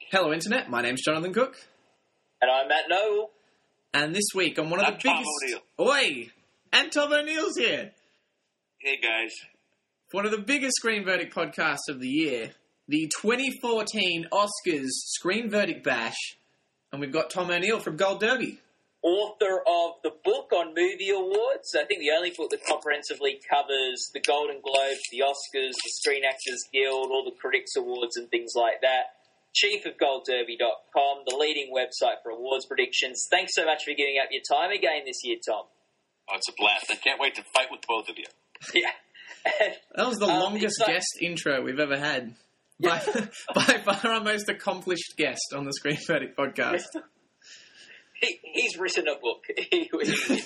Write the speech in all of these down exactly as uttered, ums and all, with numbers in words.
Hello, Internet. My name's Jonathan Cook. And I'm Matt Noel. And this week on one of I'm the Tom biggest... O'Neill. Oi! And Tom O'Neill's here. Hey, guys. For one of the biggest Screen Verdict podcasts of the year, the twenty fourteen Oscars Screen Verdict Bash. And we've got Tom O'Neill from Gold Derby. Author of the book on movie awards. I think the only book that comprehensively covers the Golden Globes, the Oscars, the Screen Actors Guild, all the Critics Awards and things like that. Chief of gold derby dot com, the leading website for awards predictions. Thanks so much for giving up your time again this year, Tom. Oh, it's a blast. I can't wait to fight with both of you. Yeah. And, That was the um, longest like, guest intro we've ever had. By, by far our most accomplished guest on the Screen Verdict podcast. he, he's written a book. He, he is. he's,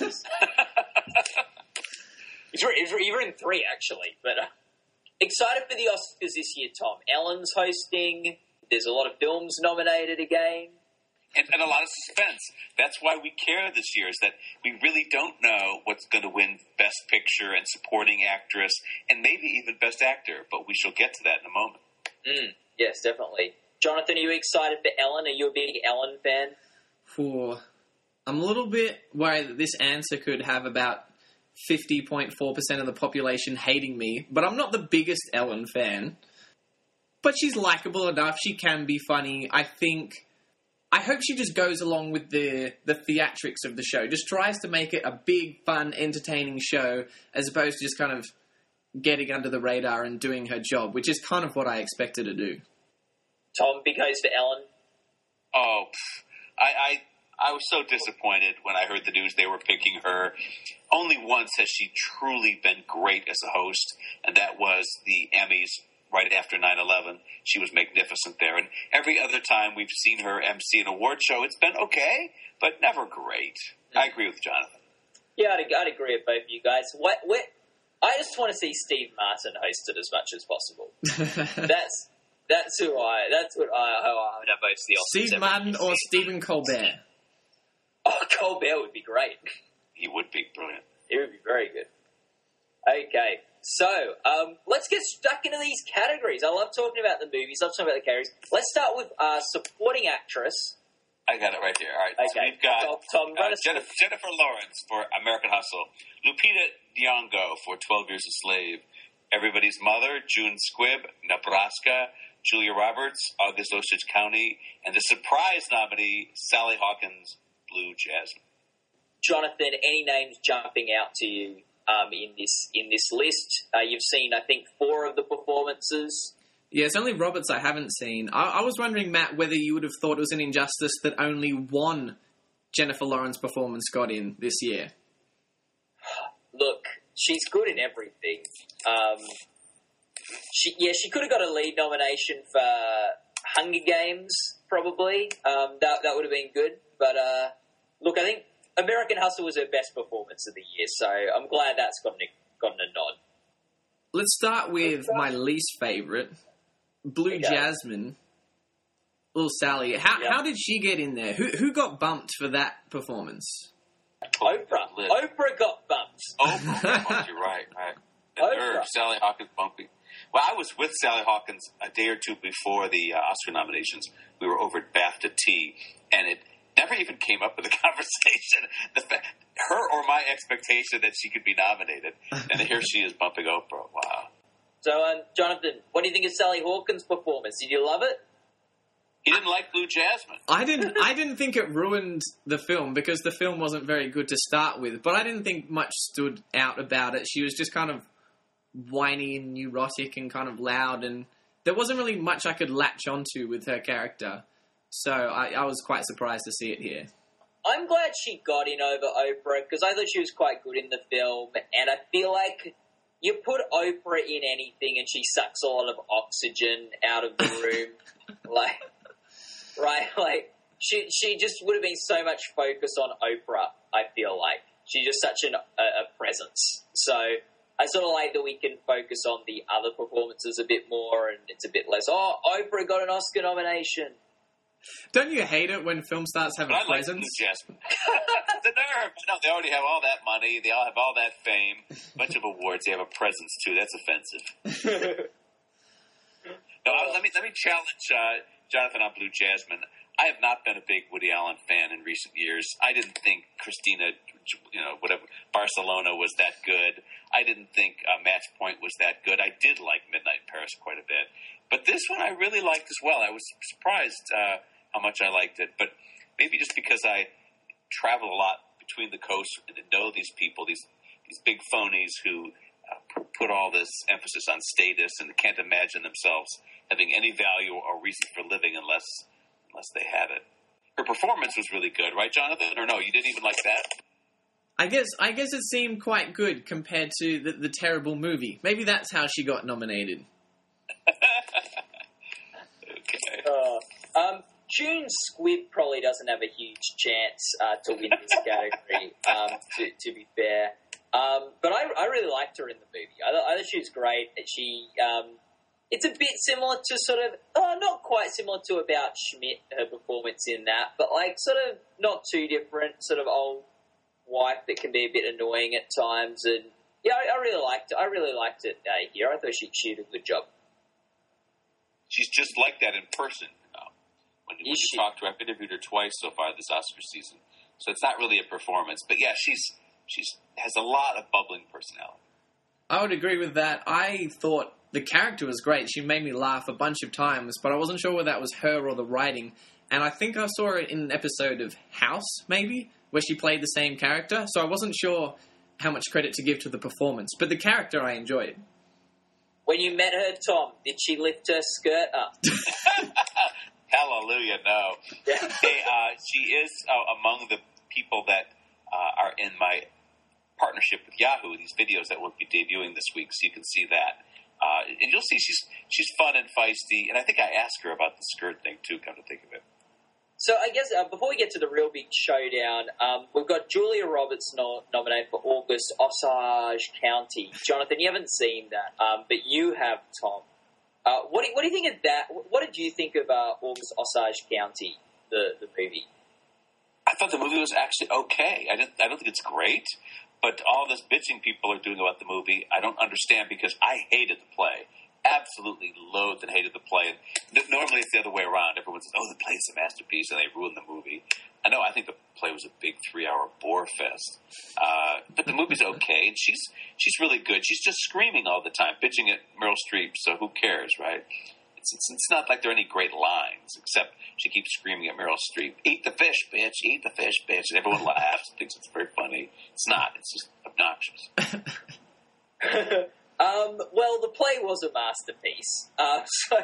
written, he's written three, actually. But uh, excited for the Oscars this year, Tom. Ellen's hosting. There's a lot of films nominated again. And, and a lot of suspense. That's why we care this year, is that we really don't know what's going to win Best Picture and Supporting Actress and maybe even Best Actor, but we shall get to that in a moment. Mm, yes, definitely. Jonathan, are you excited for Ellen? Are you a big Ellen fan? For, I'm a little bit worried that this answer could have about fifty point four percent of the population hating me, but I'm not the biggest Ellen fan. But she's likable enough. She can be funny. I think... I hope she just goes along with the, the theatrics of the show. Just tries to make it a big, fun, entertaining show, as opposed to just kind of getting under the radar and doing her job, which is kind of what I expect her to do. Tom, big host for Ellen. Oh, pff, I, I I was so disappointed when I heard the news they were picking her. Only once has she truly been great as a host, and that was the Emmys right after nine eleven. She was magnificent there. And every other time we've seen her M C an award show, it's been okay, but never great. Mm. I agree with Jonathan. Yeah, I'd, I'd agree with both of you guys. What, what, I just want to see Steve Martin host it as much as possible. that's that's who I, that's what I, how I would have host the Oscars. Steve Martin or Stephen Colbert? Oh, Colbert would be great. He would be brilliant. He would be very good. Okay. So, um, let's get stuck into these categories. I love talking about the movies. I love talking about the categories. Let's start with uh, supporting actress. I got it right here. All right. Okay. So we've got Tom, Tom, uh, Jennifer, Jennifer Lawrence for American Hustle, Lupita Nyong'o for twelve Years a Slave, Everybody's Mother, June Squibb, Nebraska, Julia Roberts, August Osage County, and the surprise nominee, Sally Hawkins, Blue Jasmine. Jonathan, any names jumping out to you? Um, in this in this list, uh, you've seen, I think, four of the performances. Yeah, it's only Roberts I haven't seen. I, I was wondering, Matt, whether you would have thought it was an injustice that only one Jennifer Lawrence performance got in this year. Look, she's good in everything. Um, she, yeah, she could have got a lead nomination for Hunger Games, probably. Um, that that would have been good. But uh, look, I think American Hustle was her best performance of the year, so I'm glad that's gotten a, gotten a nod. Let's start with my least favourite, Blue Okay. Jasmine, Little Sally. How Yeah. how did she get in there? Who who got bumped for that performance? Oprah. Liz. Oprah got bumped. Oprah, you're right, right. And Oprah. her, Sally Hawkins bumping. Well, I was with Sally Hawkins a day or two before the uh, Oscar nominations. We were over at BAFTA tea, and it never even came up with a conversation. The fact, her or my expectation that she could be nominated, and here she is bumping Oprah. Wow. So, um, Jonathan, what do you think of Sally Hawkins' performance? Did you love it? He didn't like Blue Jasmine. I didn't I didn't think it ruined the film because the film wasn't very good to start with, but I didn't think much stood out about it. She was just kind of whiny and neurotic and kind of loud, and there wasn't really much I could latch onto with her character. So I, I was quite surprised to see it here. I'm glad she got in over Oprah because I thought she was quite good in the film, and I feel like you put Oprah in anything and she sucks a lot of oxygen out of the room. like, right? Like, she she just would have been so much focus on Oprah, I feel like. She's just such an, a, a presence. So I sort of like that we can focus on the other performances a bit more and it's a bit less, oh, Oprah got an Oscar nomination. Don't you hate it when film stars have But a I like presence? Blue Jasmine. The nerve. No, they already have all that money. They all have all that fame. Bunch of awards. They have a presence, too. That's offensive. No, I, let me let me challenge uh, Jonathan on Blue Jasmine. I have not been a big Woody Allen fan in recent years. I didn't think Christina, you know, whatever, Barcelona was that good. I didn't think uh, Match Point was that good. I did like Midnight in Paris quite a bit. But this one I really liked as well. I was surprised uh, how much I liked it. But maybe just because I travel a lot between the coasts and know these people, these these big phonies who uh, put all this emphasis on status and can't imagine themselves having any value or reason for living unless unless they had it. Her performance was really good, right, Jonathan? Or no, you didn't even like that? I guess I guess it seemed quite good compared to the, the terrible movie. Maybe that's how she got nominated. Okay. Uh, um, June Squibb probably doesn't have a huge chance uh, to win this category, um, to, to be fair. Um, but I, I really liked her in the movie. I, I thought she was great. She, um, it's a bit similar to sort of, oh, not quite similar to About Schmidt, her performance in that, but like sort of not too different, sort of old wife that can be a bit annoying at times. And yeah, I, I really liked it. I really liked it uh, here. I thought she, she did a good job. She's just like that in person. You know? When, when you she? talk to her, I've interviewed her twice so far this Oscar season, so it's not really a performance. But yeah, she's she's has a lot of bubbling personality. I would agree with that. I thought the character was great. She made me laugh a bunch of times, but I wasn't sure whether that was her or the writing. And I think I saw it in an episode of House, maybe, where she played the same character. So I wasn't sure how much credit to give to the performance. But the character I enjoyed. When you met her, Tom, did she lift her skirt up? Hallelujah, no. Yeah. Hey, uh, she is uh, among the people that uh, are in my partnership with Yahoo, these videos that will be debuting this week, so you can see that. Uh, and you'll see she's she's fun and feisty, and I think I asked her about the skirt thing, too, come to think of it. So I guess uh, before we get to the real big showdown, um, we've got Julia Roberts no- nominated for August Osage County. Jonathan, you haven't seen that, um, but you have, Tom. Uh, what, do you, what do you think of that? What did you think about August Osage County, the, the movie? I thought the movie was actually okay. I, didn't, I don't think it's great, but all this bitching people are doing about the movie, I don't understand because I hated the play. Absolutely loathed and hated the play. And normally it's the other way around. Everyone says, oh, the play's a masterpiece, and they ruin the movie. I know, I think the play was a big three-hour bore fest. Uh, but the movie's okay, and she's she's really good. She's just screaming all the time, bitching at Meryl Streep, so who cares, right? It's, it's, it's not like there are any great lines, except she keeps screaming at Meryl Streep, eat the fish, bitch, eat the fish, bitch. And everyone laughs and thinks it's very funny. It's not. It's just obnoxious. Um, well, the play was a masterpiece. Uh, so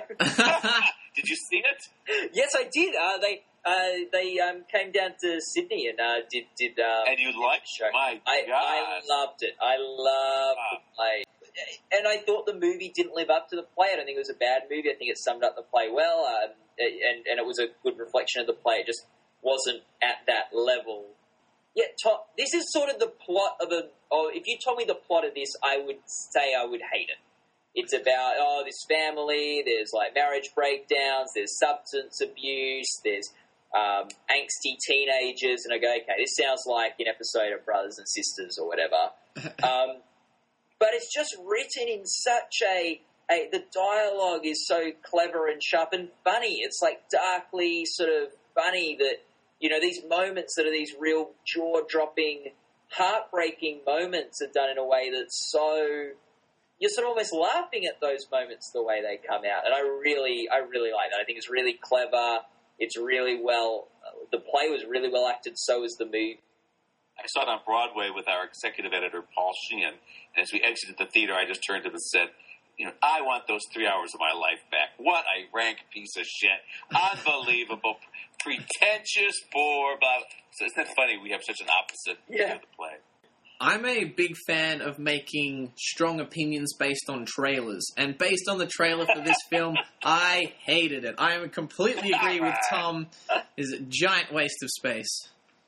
Did you see it? yes, I did. Uh, they uh, they um, came down to Sydney and uh, did did. Um, And you liked show. it? My I, God. I loved it. I loved Wow. the play, and I thought the movie didn't live up to the play. I don't think it was a bad movie. I think it summed up the play well, um, and and it was a good reflection of the play. It just wasn't at that level. Yeah, Tom, this is sort of the plot of a. Or if you told me the plot of this, I would say I would hate it. It's about oh, this family. There's like marriage breakdowns. There's substance abuse. There's um, angsty teenagers, and I go, okay, this sounds like an episode of Brothers and Sisters or whatever. um, but it's just written in such a, a. The dialogue is so clever and sharp and funny. It's like darkly sort of funny that. You know, these moments that are these real jaw-dropping, heartbreaking moments are done in a way that's so... You're sort of almost laughing at those moments the way they come out. And I really, I really like that. I think it's really clever. It's really well... The play was really well acted, so was the movie. I saw it on Broadway with our executive editor, Paul Sheehan. And as we exited the theater, I just turned to him and said, you know, I want those three hours of my life back. What a rank piece of shit. Unbelievable. Pretentious, bore, blah. So isn't that funny? We have such an opposite Yeah. of the play. I'm a big fan of making strong opinions based on trailers. And based on the trailer for this film, I hated it. I completely agree with Tom. It's a giant waste of space.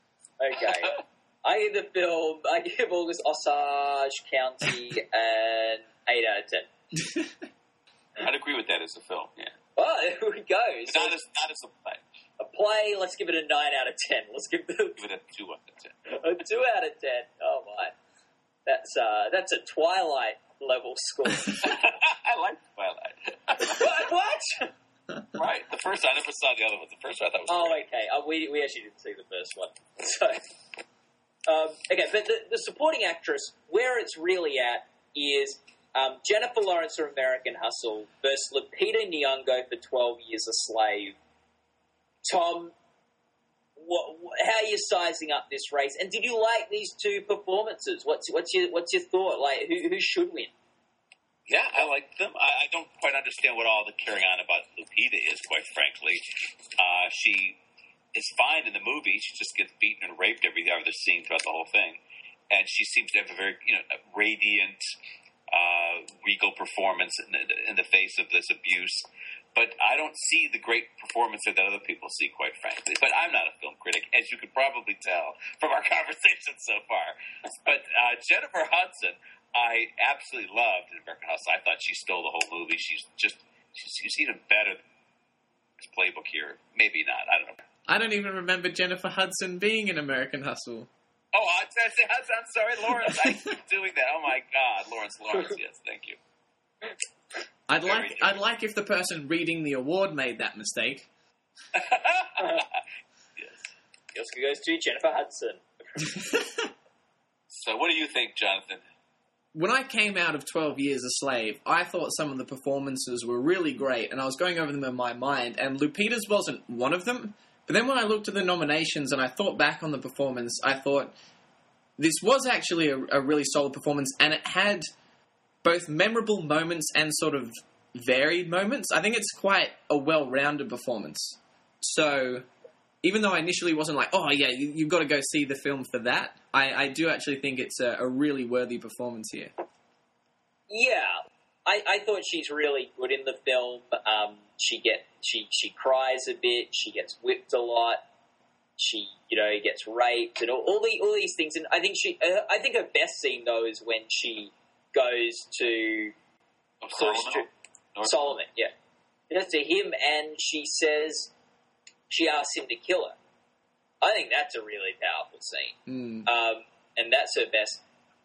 Okay. I give the film, I give August Osage County an eight out of ten. I'd agree with that as a film, yeah. Oh, there we go. But So not as, not as a play. a play, let's give it a nine out of ten. Let's give it Give it a two out of ten. a, a two out of ten. Oh, my. That's uh, that's a Twilight level score. I like Twilight. what? What? Right. The first, I never saw the other one. The first one I thought was Oh, great. okay. Uh, we we actually didn't see the first one. So, um, okay, but the, the supporting actress, where it's really at is um, Jennifer Lawrence for American Hustle versus Lupita Nyong'o for twelve Years a Slave. Tom, what, how are you sizing up this race? And did you like these two performances? What's what's your what's your thought? Like, who who should win? Yeah, I like them. I, I don't quite understand what all the carrying on about Lupita is, quite frankly. Uh, she is fine in the movie. She just gets beaten and raped every other scene throughout the whole thing. And she seems to have a very, you know, radiant, uh, regal performance in the, in the face of this abuse. But I don't see the great performance that other people see, quite frankly. But I'm not a film critic, as you could probably tell from our conversation so far. But uh, Jennifer Hudson, I absolutely loved in American Hustle. I thought she stole the whole movie. She's just, she's, she's even better than this playbook here. Maybe not. I don't know. I don't even remember Jennifer Hudson being in American Hustle. Oh, I'm sorry, I'm sorry, Lawrence. I keep doing that. Oh my God, Lawrence, Lawrence. Yes, thank you. I'd Very like, true. I'd like if the person reading the award made that mistake. Yes. The Oscar goes to Jennifer Hudson. So, what do you think, Jonathan? When I came out of twelve Years a Slave, I thought some of the performances were really great, and I was going over them in my mind, and Lupita's wasn't one of them. But then when I looked at the nominations and I thought back on the performance, I thought this was actually a, a really solid performance, and it had both memorable moments and sort of varied moments. I think it's quite a well-rounded performance. So even though I initially wasn't like, oh yeah, you, you've got to go see the film for that, I, I do actually think it's a, a really worthy performance here. Yeah, I, I thought she's really good in the film. Um, she get she she cries a bit. She gets whipped a lot. She you know gets raped and all, all the all these things. And I think she uh, I think her best scene though is when she goes to Oh, Solomon? North- Solomon. Yeah, she goes to him and she says she asks him to kill her. I think that's a really powerful scene. Mm. Um, and that's her best.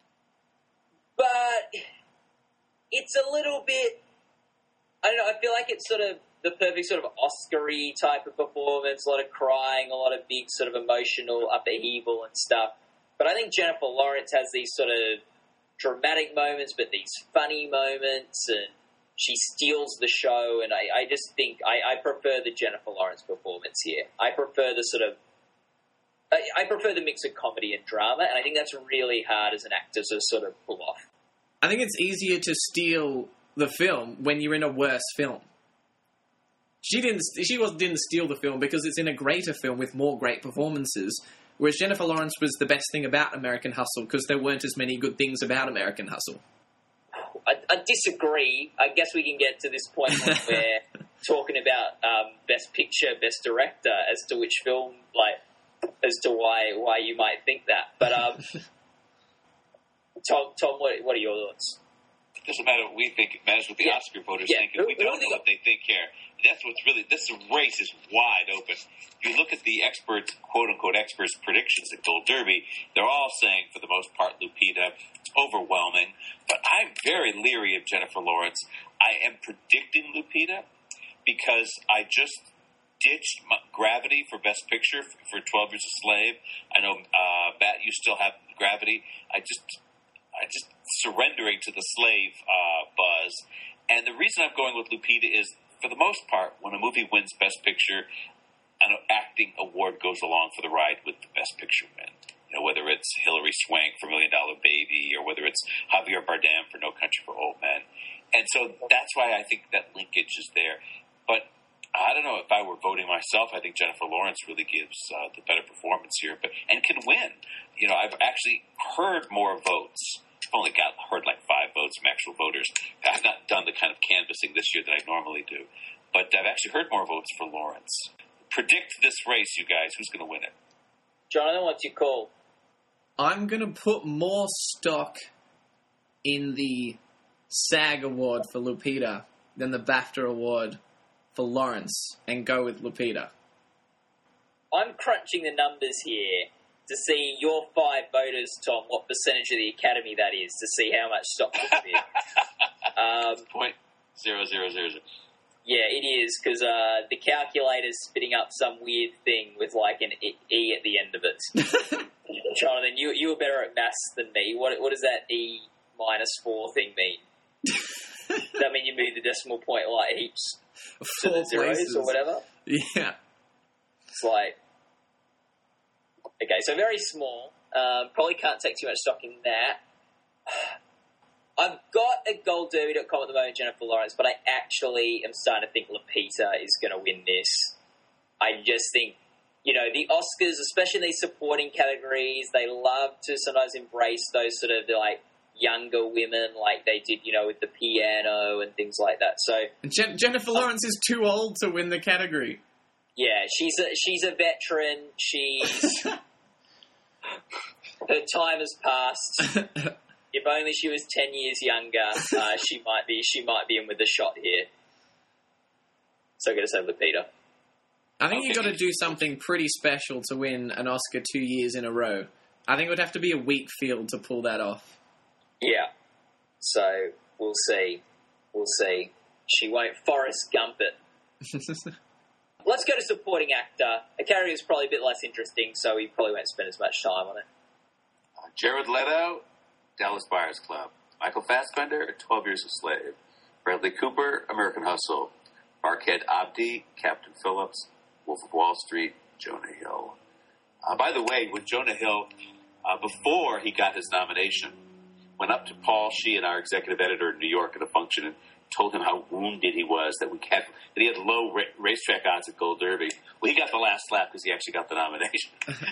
But it's a little bit, I don't know, I feel like it's sort of the perfect sort of Oscar-y type of performance, a lot of crying, a lot of big sort of emotional upheaval and stuff. But I think Jennifer Lawrence has these sort of dramatic moments, but these funny moments, and she steals the show, and I, I just think I, I prefer the Jennifer Lawrence performance here. I prefer the sort of I, I prefer the mix of comedy and drama, and I think that's really hard as an actor to sort of pull off. I think it's easier to steal the film when you're in a worse film. She didn't. She was didn't steal the film because it's in a greater film with more great performances. Whereas Jennifer Lawrence was the best thing about American Hustle because there weren't as many good things about American Hustle. I, I disagree. I guess we can get to this point when we're talking about um, Best Picture, Best Director, as to which film, like, as to why why you might think that. But um, Tom, Tom, what, what are your thoughts? It doesn't matter what we think. It matters what the Yeah. Oscar voters Yeah. think. And we Who- who don't do know you- what they think here. That's what's really... This race is wide open. If you look at the experts, quote-unquote experts' predictions at Gold Derby, they're all saying, for the most part, Lupita. It's overwhelming. But I'm very leery of Jennifer Lawrence. I am predicting Lupita because I just ditched my, Gravity for Best Picture for twelve Years a Slave. I know, uh, Matt, you still have Gravity. I just... I just surrendering to the slave uh, buzz. And the reason I'm going with Lupita is, for the most part, when a movie wins Best Picture, an acting award goes along for the ride with the Best Picture win. You know, whether it's Hilary Swank for Million Dollar Baby or whether it's Javier Bardem for No Country for Old Men. And so that's why I think that linkage is there. But I don't know, if I were voting myself, I think Jennifer Lawrence really gives uh, the better performance here, but and can win. You know, I've actually heard more votes. I've only got heard like five votes from actual voters. I've not done the kind of canvassing this year that I normally do, but I've actually heard more votes for Lawrence. Predict this race, you guys. Who's going to win it? Jonathan, what's your call? I'm going to put more stock in the SAG award for Lupita than the BAFTA award for Lawrence and go with Lupita. I'm crunching the numbers here to see your five voters, Tom, what percentage of the Academy that is, to see how much stock to put in. Um, Point zero zero zero zero. Yeah, it is, because uh, the calculator's spitting up some weird thing with, like, an E at the end of it. Jonathan, you you were better at maths than me. What what does that E minus four thing mean? Does that mean you move the decimal point, like, heaps to the zeros places. or whatever? Yeah. It's like... Okay, so very small. Um, probably can't take too much stock in that. I've got a gold derby dot com at the moment, Jennifer Lawrence, but I actually am starting to think Lupita is going to win this. I just think, you know, the Oscars, especially in these supporting categories, they love to sometimes embrace those sort of, like, younger women, like they did, you know, with the piano and things like that. So Jen- Jennifer Lawrence is too old to win the category. Yeah, she's a, she's a veteran. She's... her time has passed. If only she was ten years younger, uh, she might be she might be in with a shot here. So I'm going to say Lupita. I think you've got to do something pretty special to win an Oscar two years in a row. I think it would have to be a weak field to pull that off. Yeah. So we'll see. We'll see. She won't Forrest Gump it. Let's go to supporting actor. A category is probably a bit less interesting, so we probably won't spend as much time on it. Uh, Jared Leto, Dallas Buyers Club. Michael Fassbender, twelve Years a Slave. Bradley Cooper, American Hustle. Barkhead Abdi, Captain Phillips. Wolf of Wall Street, Jonah Hill. Uh, by the way, when Jonah Hill, uh, before he got his nomination, went up to Paul Sheehan, our executive editor in New York, at a function and told him how wounded he was that we had that he had low ra- racetrack odds at Gold Derby. Well, he got the last lap because he actually got the nomination.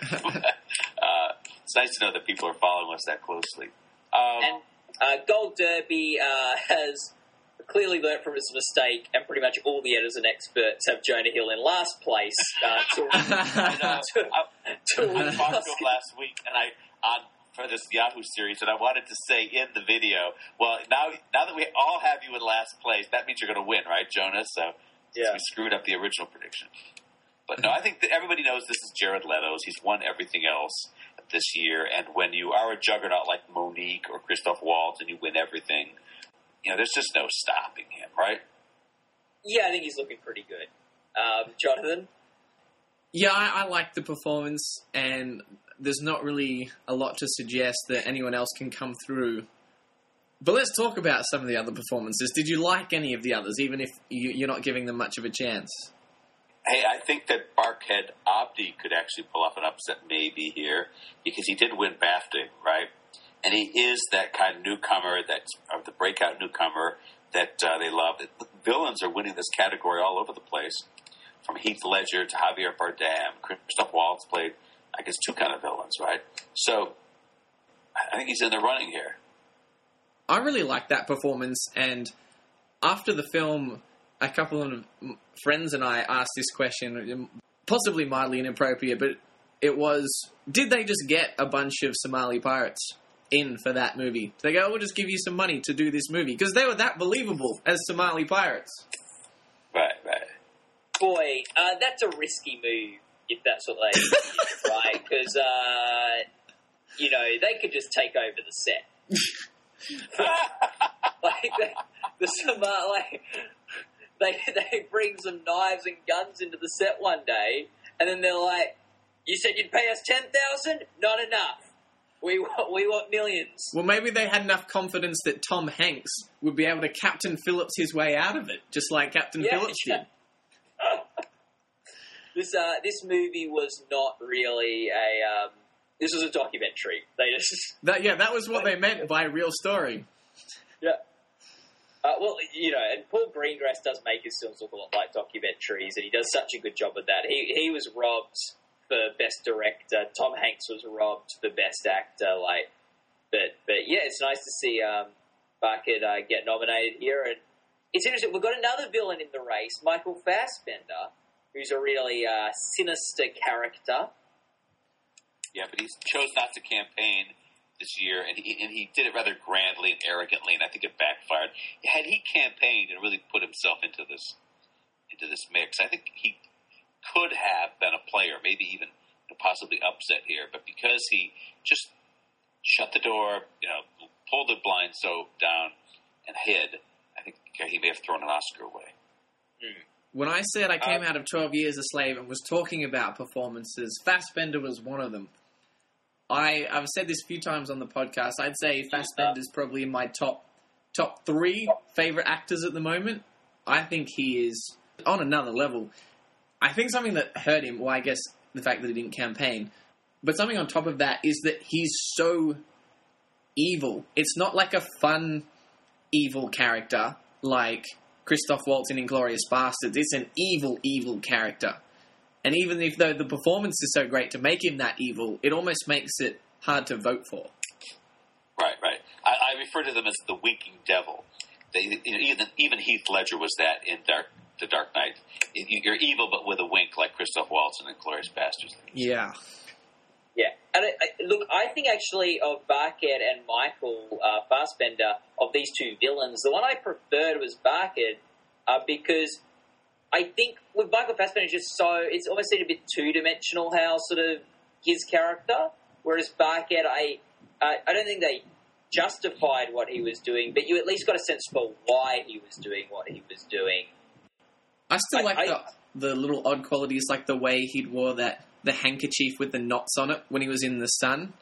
uh, it's nice to know that people are following us that closely. Um, and uh, Gold Derby uh, has clearly learnt from its mistake, and pretty much all the editors and experts have Jonah Hill in last place. Uh, to, I know. to, I, to I talked to him last week, and I on for this Yahoo series, and I wanted to say in the video, well, now now that we all have you in last place, that means you're going to win, right, Jonah? So yeah. we screwed up the original prediction. But no, I think that everybody knows this is Jared Leto's. He's won everything else this year, and when you are a juggernaut like Monique or Christoph Waltz and you win everything, you know, there's just no stopping him, right? Yeah, I think he's looking pretty good. Um, Jonathan? Yeah, I, I like the performance, and there's not really a lot to suggest that anyone else can come through. But let's talk about some of the other performances. Did you like any of the others, even if you, you're not giving them much of a chance? Hey, I think that Barkhead Abdi could actually pull off an upset maybe here, because he did win BAFTA, right? And he is that kind of newcomer, that's or the breakout newcomer that uh, they love. The villains are winning this category all over the place, from Heath Ledger to Javier Bardem. Christoph Waltz played, I guess, two kind of villains, right? So I think he's in the running here. I really liked that performance, and after the film, a couple of friends and I asked this question, possibly mildly inappropriate, but it was, did they just get a bunch of Somali pirates in for that movie? They go, we'll just give you some money to do this movie, because they were that believable as Somali pirates. Right, right. Boy, uh, that's a risky move, if that's what they do, right? Because, uh, you know, they could just take over the set. like, the, the Somali, like, they, they bring some knives and guns into the set one day, and then they're like, you said you'd pay us ten thousand dollars? Not enough. We want, we want millions. Well, maybe they had enough confidence that Tom Hanks would be able to Captain Phillips his way out of it, just like Captain Yeah, Phillips yeah. did. This uh, this movie was not really a. Um, this was a documentary. They just That, yeah, that was what they meant by real story. yeah. Uh, well, you know, and Paul Greengrass does make his films look a lot like documentaries, and he does such a good job of that. He he was robbed for best director. Tom Hanks was robbed for best actor. Like, but but yeah, it's nice to see um, Barkhead uh, get nominated here, and it's interesting. We've got another villain in the race, Michael Fassbender, who's a really uh, sinister character. Yeah, but he chose not to campaign this year, and he and he did it rather grandly and arrogantly, and I think it backfired. Had he campaigned and really put himself into this into this mix, I think he could have been a player, maybe even possibly upset here. But because he just shut the door, you know, pulled the blind so down and hid, I think he may have thrown an Oscar away. Hmm. When I said I came Um, out of twelve Years a Slave and was talking about performances, Fassbender was one of them. I, I've said this a few times on the podcast. I'd say Fassbender's probably in my top top three favorite actors at the moment. I think he is on another level. I think something that hurt him, well, I guess the fact that he didn't campaign, but something on top of that is that he's so evil. It's not like a fun evil character like Christoph Waltz in Inglourious Basterds. It's an evil, evil character. And even if though the performance is so great to make him that evil, it almost makes it hard to vote for. Right, right. I, I refer to them as the winking devil. They, you know, even even Heath Ledger was that in Dark The Dark Knight. You're evil, but with a wink, like Christoph Waltz in Inglourious Basterds. Yeah. Yeah, and I, I, look, I think actually of Barkhead and Michael uh, Fassbender, of these two villains, the one I preferred was Barkhead uh, because I think with Michael Fassbender, just so it's almost seemed a bit two-dimensional how sort of his character, whereas Barkhead, I uh, I don't think they justified what he was doing, but you at least got a sense for why he was doing what he was doing. I still I- like I- the the little odd qualities, like the way he'd wore that the handkerchief with the knots on it when he was in the sun.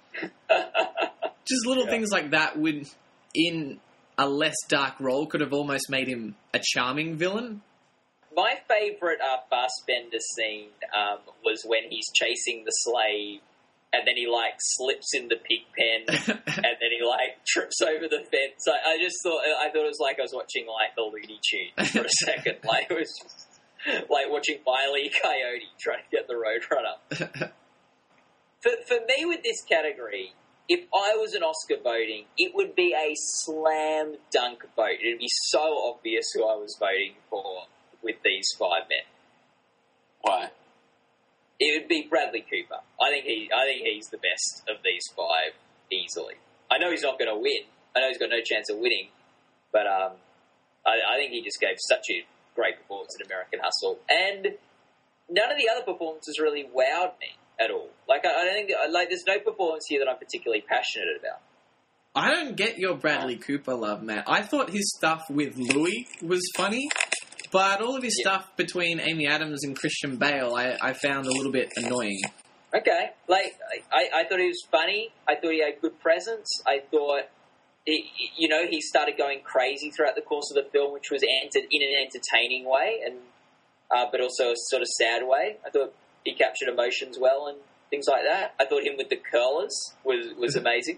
Just little Yeah. things like that would, in a less dark role, could have almost made him a charming villain. My favourite uh, Fassbender scene um, was when he's chasing the slave, and then he like slips in the pig pen, and then he like trips over the fence. I, I just thought I thought it was like I was watching like the Looney Tunes for a second. Like it was just like watching Wile E. Coyote trying to get the Roadrunner. For for me, with this category, if I was an Oscar voting, it would be a slam dunk vote. It'd be so obvious who I was voting for with these five men. Why? It would be Bradley Cooper. I think he. I think he's the best of these five easily. I know he's not going to win. I know he's got no chance of winning, but um, I, I think he just gave such a great performance in American Hustle, and none of the other performances really wowed me at all. Like I, I don't think like there's no performance here that I'm particularly passionate about. I don't get your Bradley Cooper love, Matt. I thought his stuff with Louis was funny, but all of his Yeah. stuff between Amy Adams and Christian Bale, I, I found a little bit annoying. Okay, like I, I thought he was funny. I thought he had good presence. I thought, he, you know, he started going crazy throughout the course of the film, which was enter- in an entertaining way, and uh, but also a sort of sad way. I thought he captured emotions well and things like that. I thought him with the curlers was was amazing.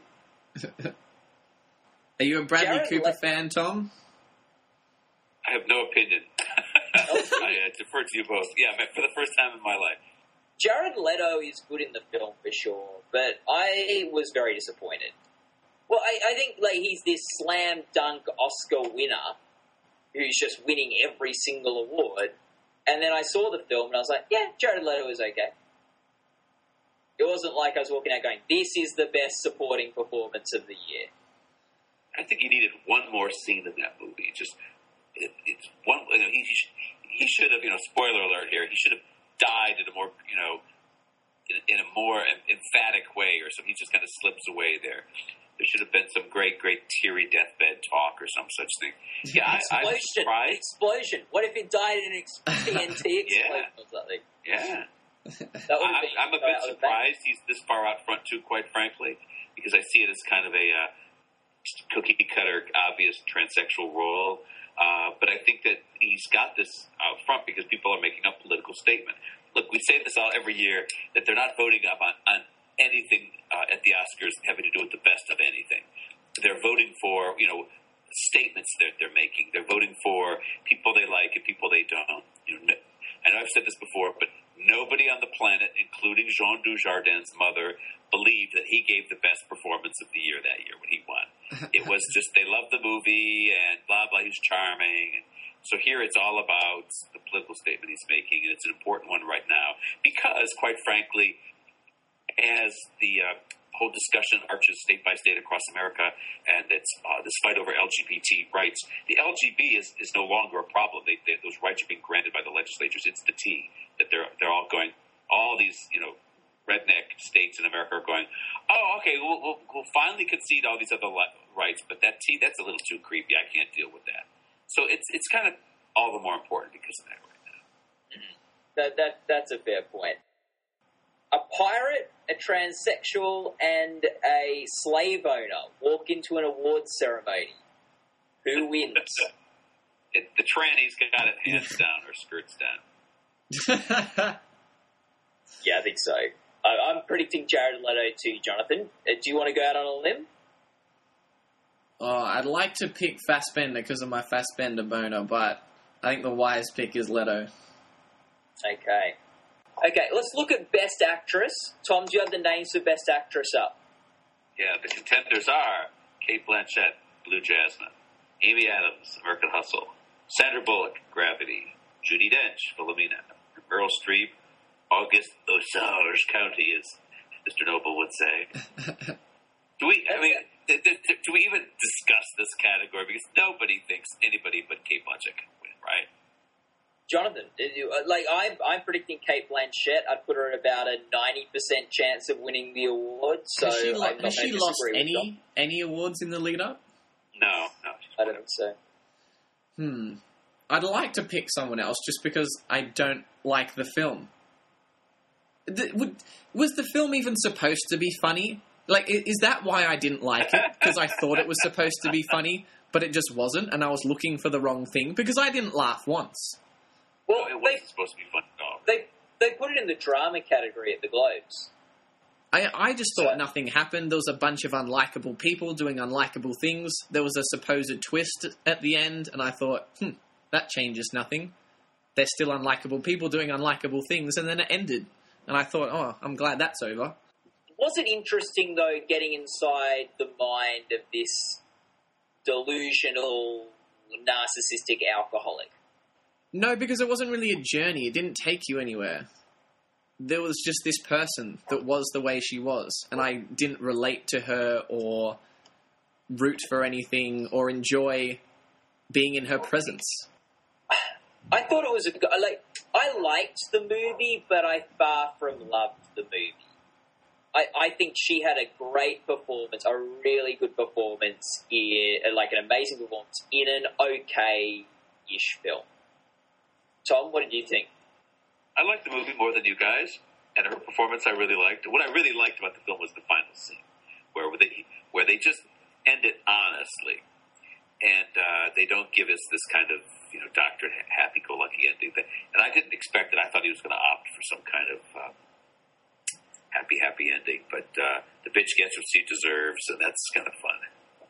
Are you a Bradley Jared Cooper Le- fan, Tom? I have no opinion. I uh, defer to you both. Yeah, for the first time in my life. Jared Leto is good in the film for sure, but I was very disappointed. Well, I, I think like he's this slam dunk Oscar winner who's just winning every single award. And then I saw the film and I was like, yeah, Jared Leto is okay. It wasn't like I was walking out going, this is the best supporting performance of the year. I think he needed one more scene in that movie. Just it, it's one. You know, he, he, should, he should have. You know, spoiler alert here. He should have died in a more, you know, in, in a more emphatic way, or something. He just kind of slips away there. There should have been some great, great teary deathbed talk or some such thing. Yeah, I, I'm Explosion. surprised. Explosion. What if it died in an ex- T N T explosion Yeah. or something? Yeah. That would have I, been, I'm a that bit would have been- surprised he's this far out front too, quite frankly, because I see it as kind of a uh, cookie cutter, obvious transsexual role. Uh, but I think that he's got this out front because people are making a political statement. Look, we say this all every year that they're not voting up on, on anything uh, at the Oscars having to do with the best of anything. They're voting for, you know, statements that they're making. They're voting for people they like and people they don't. You know, I know I've said this before, but nobody on the planet, including Jean Dujardin's mother, believed that he gave the best performance of the year that year when he won. It was just they loved the movie and blah, blah, he's charming. So here it's all about the political statement he's making, and it's an important one right now because, quite frankly, as the uh, whole discussion arches state by state across America and it's uh, this fight over L G B T rights, the L G B is, is no longer a problem. They, they, those rights are being granted by the legislatures. It's the T that they're they're all going. All these you know redneck states in America are going. Oh, okay, we'll, we'll, we'll finally concede all these other li- rights, but that T that's a little too creepy. I can't deal with that. So it's it's kind of all the more important because chance in that right now. That, that That's a fair point. A pirate, a transsexual, and a slave owner walk into an awards ceremony. Who wins? It, the tranny's got it hands down or skirts down. Yeah, I think so. I, I'm predicting Jared Leto too, Jonathan. Uh, do you want to go out on a limb? Oh, I'd like to pick Fassbender because of my Fassbender boner, but I think the wise pick is Leto. Okay. Okay, let's look at Best Actress. Tom, do you have the names for Best Actress up? Yeah, the contenders are Cate Blanchett, Blue Jasmine, Amy Adams, American Hustle, Sandra Bullock, Gravity, Judi Dench, Philomena, Meryl Streep, August Osage County, as Mister Noble would say. Do we, I mean, do, do, do we even discuss this category? Because nobody thinks anybody but Cate Blanchett can win, right? Jonathan, like I'm, I'm predicting Cate Blanchett. I'd put her at about a ninety percent chance of winning the award. So has she, lo- I'm not has she gonna lost disagree with John. any any awards in the lead up? No, no. I don't think so. Hmm. I'd like to pick someone else just because I don't like the film. The, would, was the film even supposed to be funny? Like, i- is that why I didn't like it? Because I thought it was supposed to be funny, but it just wasn't, and I was looking for the wrong thing? Because I didn't laugh once. Well, No, it they, wasn't supposed to be fun at all. they they put it in the drama category at the Globes. I, I just thought So- nothing happened. There was a bunch of unlikable people doing unlikable things. There was a supposed twist at the end, and I thought, hmm, that changes nothing. They're still unlikable people doing unlikable things, and then it ended. And I thought, oh, I'm glad that's over. Was it interesting, though, getting inside the mind of this delusional, narcissistic alcoholic? No, because it wasn't really a journey. It didn't take you anywhere. There was just this person that was the way she was, and I didn't relate to her or root for anything or enjoy being in her presence. I thought it was a go- like I liked the movie, but I far from loved the movie. I, I think she had a great performance, a really good performance, in, like an amazing performance in an okay-ish film. Tom, what did you think? I liked the movie more than you guys, and her performance I really liked. What I really liked about the film was the final scene, where they where they just end it honestly, and uh, they don't give us this kind of you know doctored happy-go-lucky ending. That, and I didn't expect it. I thought he was going to opt for some kind of um, happy, happy ending, but uh, the bitch gets what she deserves, and that's kind of fun.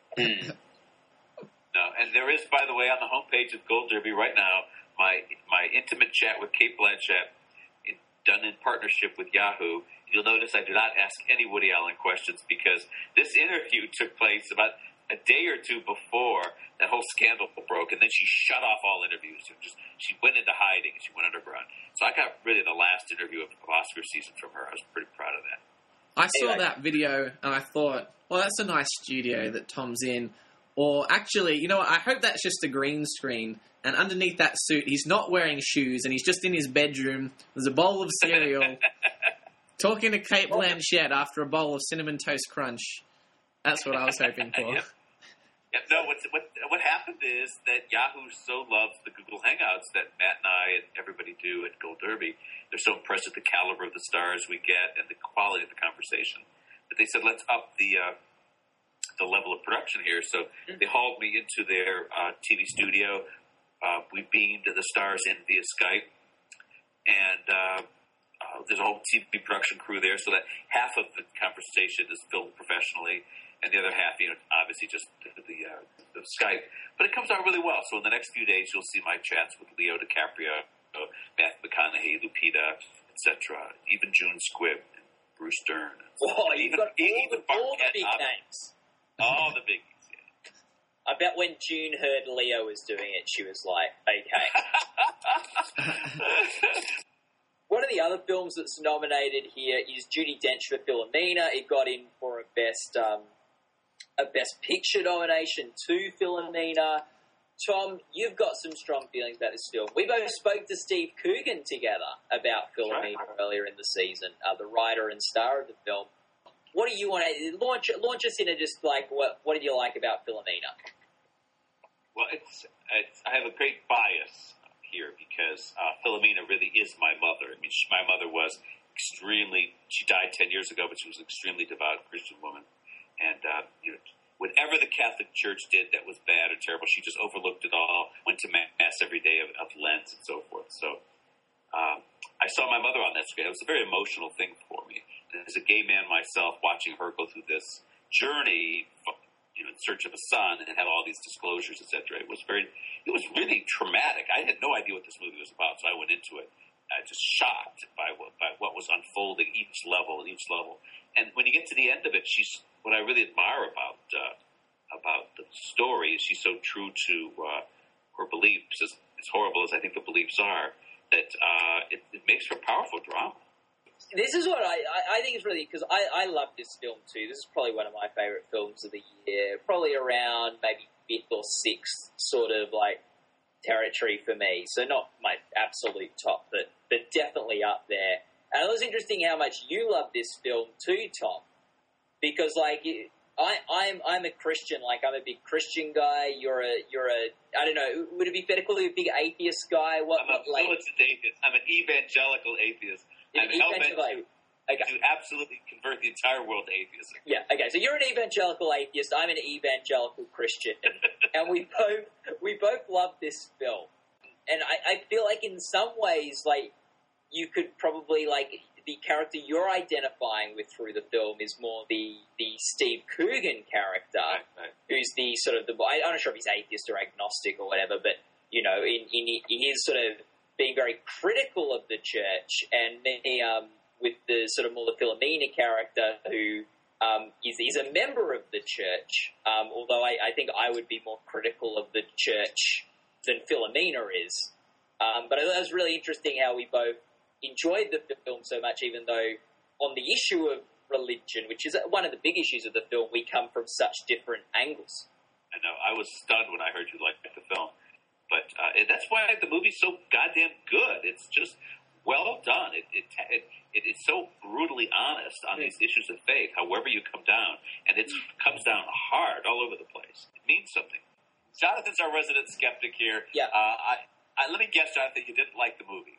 No, and there is, by the way, on the homepage of Gold Derby right now, my my intimate chat with Cate Blanchett, in, done in partnership with Yahoo. You'll notice I do not ask any Woody Allen questions because this interview took place about a day or two before that whole scandal broke, and then she shut off all interviews. She just she went into hiding. She went underground. So I got really the last interview of Oscar season from her. I was pretty proud of that. I saw Anyway. that video and I thought, well, that's a nice studio that Tom's in. Or actually, you know what, I hope that's just a green screen. And underneath that suit, he's not wearing shoes and he's just in his bedroom. There's a bowl of cereal. Talking to Cate Blanchett after a bowl of Cinnamon Toast Crunch. That's what I was hoping for. Yep. Yep. No, what's, what what happened is that Yahoo so loves the Google Hangouts that Matt and I and everybody do at Gold Derby. They're so impressed with the caliber of the stars we get and the quality of the conversation that they said, let's up the uh, the level of production here. So they hauled me into their uh, T V studio. Uh, we beamed the stars in via Skype, and uh, uh, there's a whole T V production crew there. So that half of the conversation is filmed professionally, and the other half, you know, obviously just the the, uh, the Skype. But it comes out really well. So in the next few days, you'll see my chats with Leo DiCaprio, Matthew McConaughey, Lupita, et cetera. Even June Squibb, Bruce Dern. Oh, you've Even- got all, even the, all the Buckethead big Up. names. All the biggies. Yeah. I bet when June heard Leo was doing it, she was like, okay. One of the other films that's nominated here is Judi Dench for Philomena. It got in for a best um, a best picture nomination to Philomena. Tom, you've got some strong feelings about this film. We both spoke to Steve Coogan together about Philomena right. earlier in the season, uh, the writer and star of the film. What do you want to launch? Launch us into just like what? What did you like about Philomena? Well, it's, it's I have a great bias here because uh, Philomena really is my mother. I mean, she, my mother was extremely, she died ten years ago, but she was an extremely devout Christian woman. And, uh, you know, whatever the Catholic Church did that was bad or terrible, she just overlooked it all, went to Mass every day of, of Lent and so forth. So uh, I saw my mother on that screen. It was a very emotional thing for me. And as a gay man myself, watching her go through this journey, you know, in search of a son, and have all these disclosures, et cetera. It was very, it was really traumatic. I had no idea what this movie was about, so I went into it uh, just shocked by what, by what was unfolding each level and each level. And when you get to the end of it, she's what I really admire about uh, about the story is she's so true to uh, her beliefs, as, as horrible as I think the beliefs are, that uh, it, it makes for powerful drama. This is what I, I, I think is really, because I, I love this film too. This is probably one of my favourite films of the year. Probably around maybe fifth or sixth sort of like territory for me. So not my absolute top, but, but definitely up there. And it was interesting how much you love this film too, Tom. Because like, I, I'm I'm a Christian, like I'm a big Christian guy. You're a you're a I don't know. Would it be better to call you a big atheist guy? What? I'm a what, like, militant atheist. I'm an evangelical atheist. I'm hell-bent to, okay. to absolutely convert the entire world to atheism. Yeah. Okay. So you're an evangelical atheist. I'm an evangelical Christian, and we both we both love this film. And I, I feel like in some ways, like you could probably like. The character you're identifying with through the film is more the, the Steve Coogan character, right, right. who's the sort of the. I'm not sure if he's atheist or agnostic or whatever, but you know, in in, in his sort of being very critical of the church, and me um, with the sort of more the Philomena character who um, is is a member of the church. Um, although I, I think I would be more critical of the church than Philomena is. Um, but it was really interesting how we both enjoyed the film so much, even though on the issue of religion, which is one of the big issues of the film, we come from such different angles. I know. I was stunned when I heard you liked the film. But uh, that's why the movie's so goddamn good. It's just well done. It it, it, it it's so brutally honest on these issues of faith, however you come down. And it comes down hard all over the place. It means something. Jonathan's our resident skeptic here. Yeah. Uh, I, I, let me guess, Jonathan, you didn't like the movie.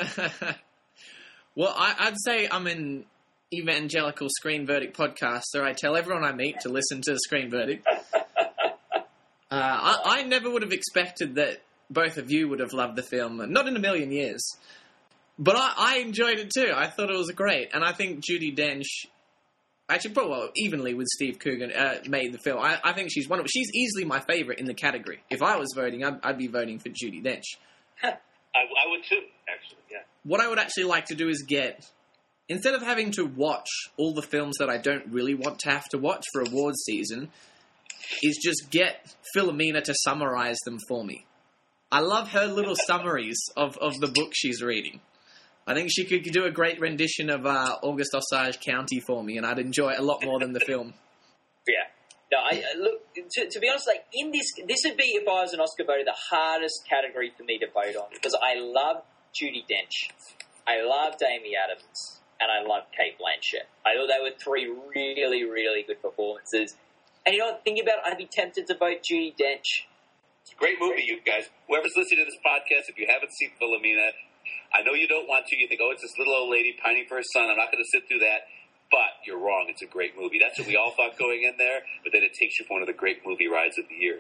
Well, I, I'd say I'm an evangelical Screen Verdict podcast, so I tell everyone I meet to listen to Screen Verdict. uh, I, I never would have expected that both of you would have loved the film, not in a million years. But I, I enjoyed it too. I thought it was great, and I think Judi Dench, actually, probably well, evenly with Steve Coogan, uh, made the film. I, I think she's one of she's easily my favorite in the category. If I was voting, I'd, I'd be voting for Judi Dench. I, I would too, actually, yeah. What I would actually like to do is get, instead of having to watch all the films that I don't really want to have to watch for awards season, is just get Philomena to summarize them for me. I love her little summaries of, of the book she's reading. I think she could do a great rendition of uh, August Osage County for me, and I'd enjoy it a lot more than the film. Yeah. No, I uh, look. To, to be honest, like in this, this would be if I was an Oscar voter, the hardest category for me to vote on because I love Judi Dench, I loved Amy Adams, and I loved Cate Blanchett. I thought they were three really, really good performances. And you know what? Thinking about it, I'd be tempted to vote Judi Dench. It's a great movie, you guys. Whoever's listening to this podcast, if you haven't seen Philomena, I know you don't want to. You think, oh, it's this little old lady pining for her son. I'm not going to sit through that. But you're wrong. It's a great movie. That's what we all thought going in there. But then it takes you for one of the great movie rides of the year.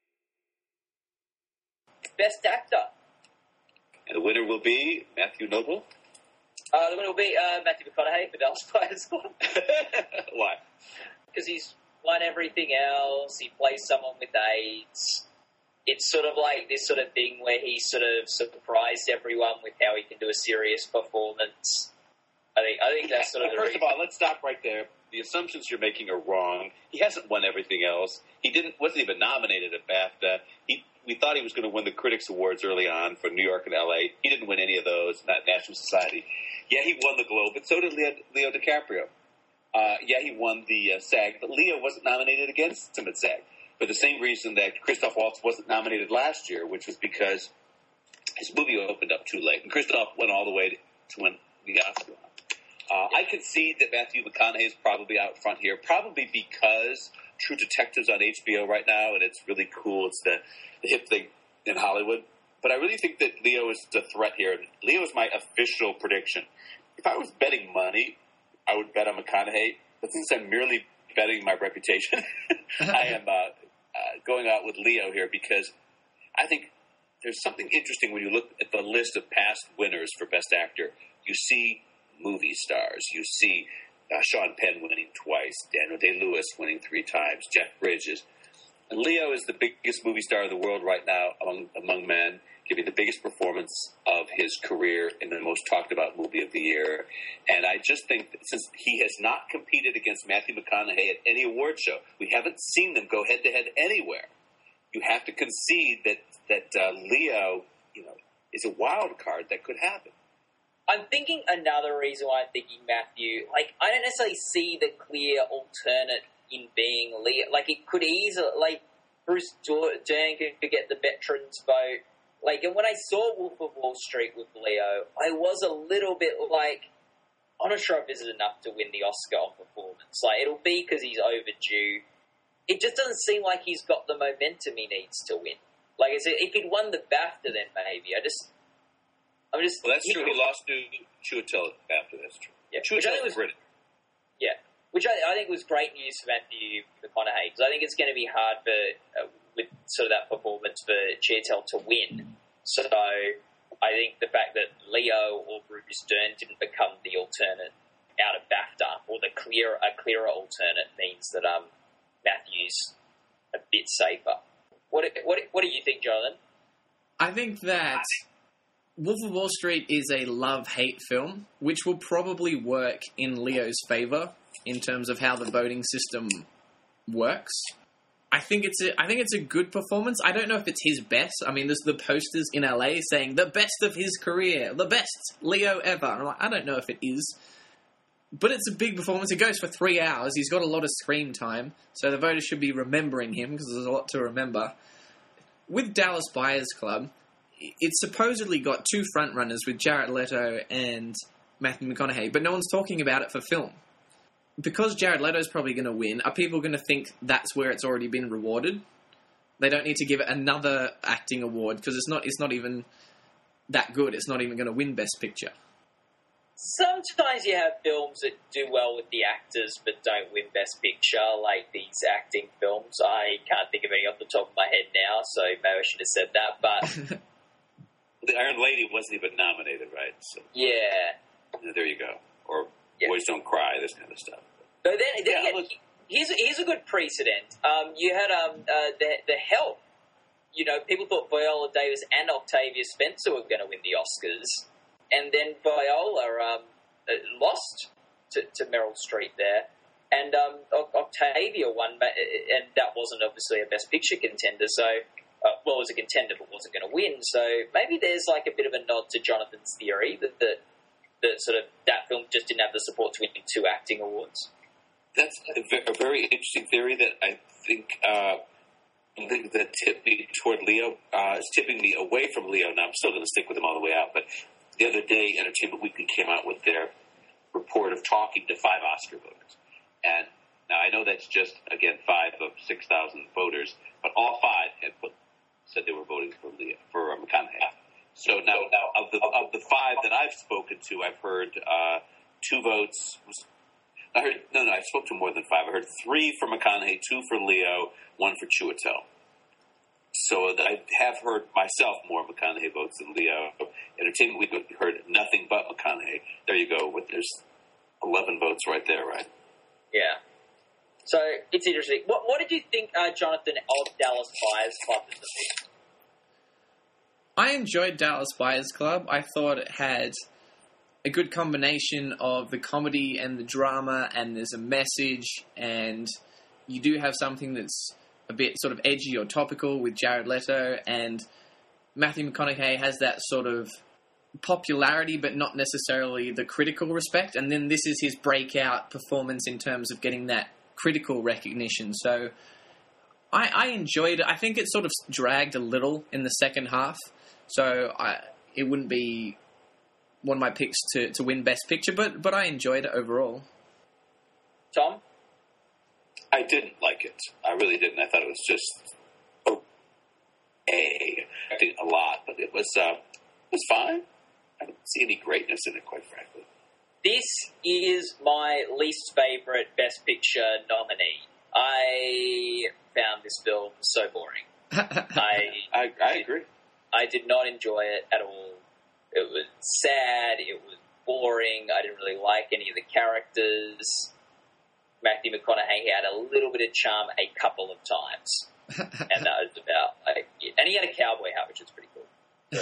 Best actor. And the winner will be Matthew Noble. Uh, the winner will be uh, Matthew McConaughey for Dallas Buyers Club. Why? Because he's won everything else. He plays someone with AIDS. It's sort of like this sort of thing where he sort of surprised everyone with how he can do a serious performance. I think I think that's sort of well, the first of all, let's stop right there. The assumptions you're making are wrong. He hasn't won everything else. He didn't wasn't even nominated at BAFTA. He we thought he was going to win the Critics Awards early on for New York and L A. He didn't win any of those. Not National Society. Yeah, he won the Globe, but so did Leo, Leo DiCaprio. Uh, yeah, he won the uh, SAG, but Leo wasn't nominated against him at SAG for the same reason that Christoph Waltz wasn't nominated last year, which was because his movie opened up too late, and Christoph went all the way to, to win the Oscar. Uh, I could see that Matthew McConaughey is probably out front here, probably because True Detective's on H B O right now, and it's really cool. It's the, the hip thing in Hollywood. but I really think that Leo is the threat here. Leo is my official prediction. If I was betting money, I would bet on McConaughey. But since I'm merely betting my reputation, I am uh, uh, going out with Leo here because I think there's something interesting when you look at the list of past winners for Best Actor. You see movie stars. You see uh, Sean Penn winning twice, Daniel Day-Lewis winning three times, Jeff Bridges. And Leo is the biggest movie star of the world right now among among men, giving the biggest performance of his career in the most talked about movie of the year. And I just think that since he has not competed against Matthew McConaughey at any award show, we haven't seen them go head-to-head anywhere. You have to concede that, that uh, Leo, you know, is a wild card that could happen. I'm thinking another reason why I'm thinking Matthew, like, I don't necessarily see the clear alternate in being Leo. Like, it could easily, like, Bruce Dern could get the veterans vote. Like, and when I saw Wolf of Wall Street with Leo, I was a little bit like, I'm not sure if this is enough to win the Oscar on performance. Like, it'll be because he's overdue. It just doesn't seem like he's got the momentum he needs to win. Like I said, if he'd won the BAFTA, then maybe. I just, I'm just. Well, that's true. Know. He lost to Chiwetel after. That's true. Yeah, Chiwetel was British. Yeah, which I, I think was great news for Matthew McConaughey because I think it's going to be hard for uh, with sort of that performance for Chiwetel to win. So I think the fact that Leo or Bruce Dern didn't become the alternate out of BAFTA or the clear a clearer alternate means that um. Matthew's a bit safer. What what what do you think, Jonathan? I think that Wolf of Wall Street is a love-hate film, which will probably work in Leo's favour in terms of how the voting system works. I think it's a I think it's a good performance. I don't know if it's his best. I mean, there's the posters in L A saying the best of his career, the best Leo ever. I'm like, I don't know if it is. But it's a big performance. It goes for three hours. He's got a lot of screen time, so the voters should be remembering him because there's a lot to remember. With Dallas Buyers Club, it's supposedly got two frontrunners with Jared Leto and Matthew McConaughey, but no one's talking about it for film. Because Jared Leto's probably going to win, are people going to think that's where it's already been rewarded? They don't need to give it another acting award because it's not, it's not even that good. It's not even going to win Best Picture. Sometimes you have films that do well with the actors but don't win Best Picture, like these acting films. I can't think of any off the top of my head now, so maybe I should have said that, but... The Iron Lady wasn't even nominated, right? So, yeah. There you go. Or yeah. Boys Don't Cry, this kind of stuff. But then, then yeah, again, here's, here's a good precedent. Um, you had um, uh, the, the Help. You know, people thought Viola Davis and Octavia Spencer were going to win the Oscars. And then Viola um, lost to, to Meryl Streep there. And um, Octavia won, and that wasn't obviously a Best Picture contender. So, uh, well, it was a contender, but wasn't going to win. So maybe there's like a bit of a nod to Jonathan's theory that, that, that sort of that film just didn't have the support to win two acting awards. That's a very interesting theory that I think uh, that tipped me toward Leo. Uh, is tipping me away from Leo. Now, I'm still going to stick with him all the way out, but the other day, Entertainment Weekly came out with their report of talking to five Oscar voters. And now I know that's just, again, five of six thousand voters, but all five had put, said they were voting for Leo, for McConaughey. So now, now of the of the five that I've spoken to, I've heard uh, two votes. I heard no, no. I spoke to more than five. I heard three for McConaughey, two for Leo, one for Chiwetel. So I have heard myself more McConaughey votes than Leo. Entertainment Week heard nothing but McConaughey. There you go. There's eleven votes right there, right? Yeah. So it's interesting. What What did you think, uh, Jonathan, of Dallas Buyers Club in the movie? I enjoyed Dallas Buyers Club. I thought it had a good combination of the comedy and the drama, and there's a message, and you do have something that's a bit sort of edgy or topical with Jared Leto, and Matthew McConaughey has that sort of popularity but not necessarily the critical respect, and then this is his breakout performance in terms of getting that critical recognition. So I, I enjoyed it. I think it sort of dragged a little in the second half, so I, it wouldn't be one of my picks to, to win Best Picture, but, but I enjoyed it overall. Tom? I didn't like it. I really didn't. I thought it was just okay. I think a lot, but it was uh, it was fine. I don't see any greatness in it, quite frankly. This is my least favorite Best Picture nominee. I found this film so boring. I, I I agree. I did not enjoy it at all. It was sad. It was boring. I didn't really like any of the characters. Matthew McConaughey had a little bit of charm a couple of times, and that was about like. And he had a cowboy hat, which is pretty cool.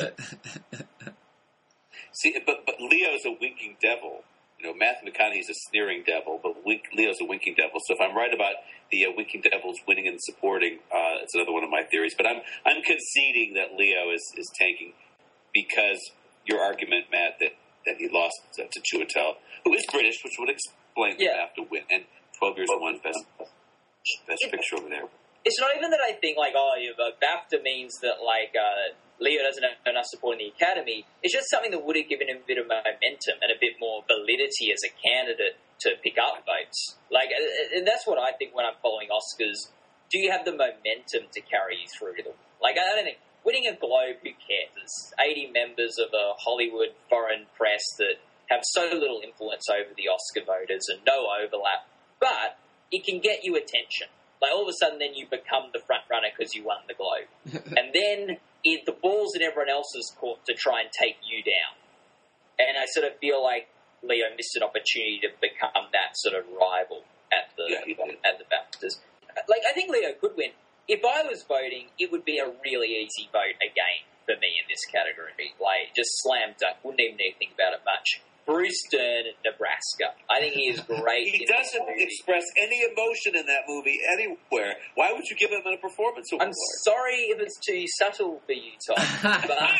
But See, but but Leo's a winking devil. You know, Matthew McConaughey's a sneering devil, but wink, Leo's a winking devil. So if I'm right about the uh, winking devils winning and supporting, uh, it's another one of my theories. But I'm I'm conceding that Leo is, is tanking because your argument, Matt, that, that he lost to, to Chiwetel, who is British, which would explain the Yeah. have to win, and twelve years and one best best picture over there. it's not even that I think like, oh, you know, BAFTA means that like uh, Leo doesn't have enough support in the Academy. It's just something that would have given him a bit of momentum and a bit more validity as a candidate to pick up votes. Like, and that's what I think when I'm following Oscars. Do you have the momentum to carry you through to the like? I don't think winning a Globe. Who cares? There's eighty members of a Hollywood foreign press that have so little influence over the Oscar voters and no overlap, but it can get you attention. Like, all of a sudden, then you become the front runner because you won the Globe. And then it, the ball's in everyone else's court to try and take you down. And I sort of feel like Leo missed an opportunity to become that sort of rival at the Yeah, at the BAFTAs. Like, I think Leo could win. If I was voting, it would be a really easy vote again for me in this category. Like, just slam dunk. Wouldn't even need to think about it much. Bruce Dern, Nebraska. I think he is great. He in this doesn't movie. express any emotion in that movie anywhere. Why would you give him a performance award? I'm sorry if it's too subtle for you, Tom, but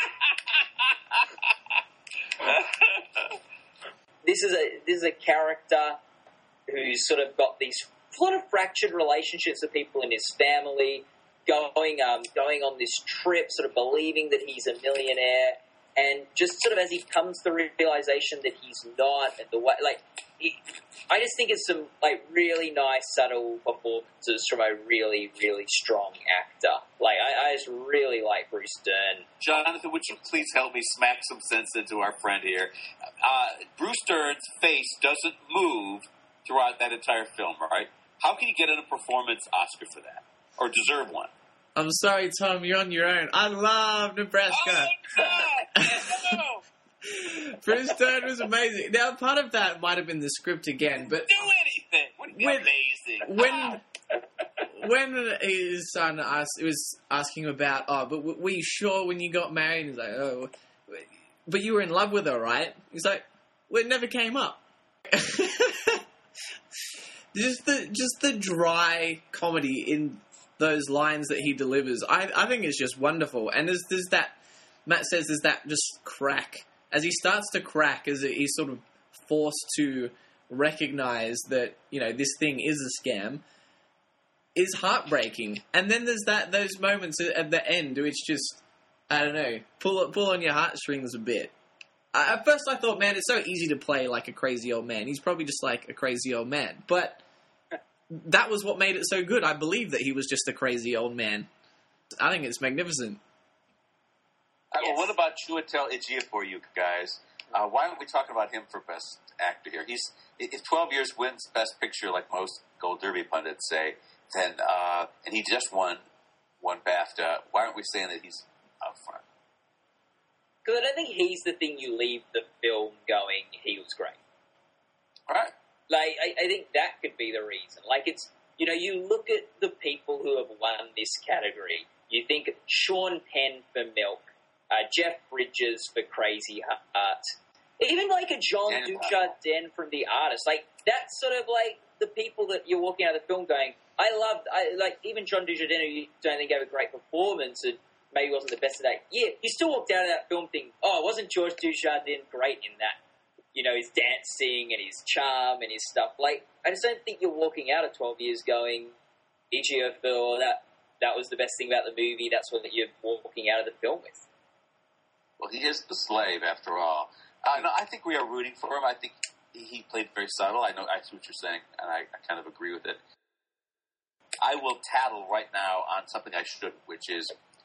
this is a this is a character who's sort of got these sort of fractured relationships with people in his family, going um, going on this trip, sort of believing that he's a millionaire. And just sort of as he comes to the realization that he's not, and the way, like, he, I just think it's some, like, really nice, subtle performances from a really, really strong actor. Like, I, I just really like Bruce Dern. Jonathan, would you please help me smack some sense into our friend here? Uh, Bruce Dern's face doesn't move throughout that entire film, right? How can you get a performance Oscar for that? Or deserve one? I'm sorry, Tom, you're on your own. I love Nebraska. Oh, God! No! Bruce Dern was amazing. Now, part of that might have been the script again, but Do anything! Wouldn't be When- amazing. when when his son asked, was asking about, oh, but w- were you sure when you got married? He's like, oh, but you were in love with her, right? He's like, well, it never came up. just the just the dry comedy in those lines that he delivers, I, I think it's just wonderful. And there's, there's that, Matt says, there's that just crack. As he starts to crack, as he's sort of forced to recognize that, you know, this thing is a scam, is heartbreaking. And then there's that those moments at the end which just, I don't know, pull pull on your heartstrings a bit. I, at first I thought, man, it's so easy to play like a crazy old man. He's probably just like a crazy old man. But that was what made it so good. I believe that he was just a crazy old man. I think it's magnificent. Uh, well, what about Chiwetel Ejiofor, you guys? Uh, why aren't we talking about him for Best Actor here? He's if twelve Years wins Best Picture, like most Gold Derby pundits say, then uh, and he just won won BAFTA. Why aren't we saying that he's up front? Because I don't think he's the thing you leave the film going, he was great. All right. Like, I, I think that could be the reason. Like, it's, you know, you look at the people who have won this category. You think Sean Penn for Milk, uh, Jeff Bridges for Crazy Heart, even like a John Yeah. Dujardin from The Artist. Like, that's sort of like the people that you're walking out of the film going, I loved, I, like, even John Dujardin, who you don't think gave a great performance and maybe wasn't the best of that year, you still walked out of that film thinking, oh, wasn't George Dujardin great in that? You know, his dancing and his charm and his stuff. Like, I just don't think you're walking out of twelve years going, Ejiofor, that that was the best thing about the movie. That's what you're walking out of the film with. Well, he is the slave, after all. Uh, no, I think we are rooting for him. I think he, he played very subtle. I know I see what you're saying, and I, I kind of agree with it. I will tattle right now on something I shouldn't, which is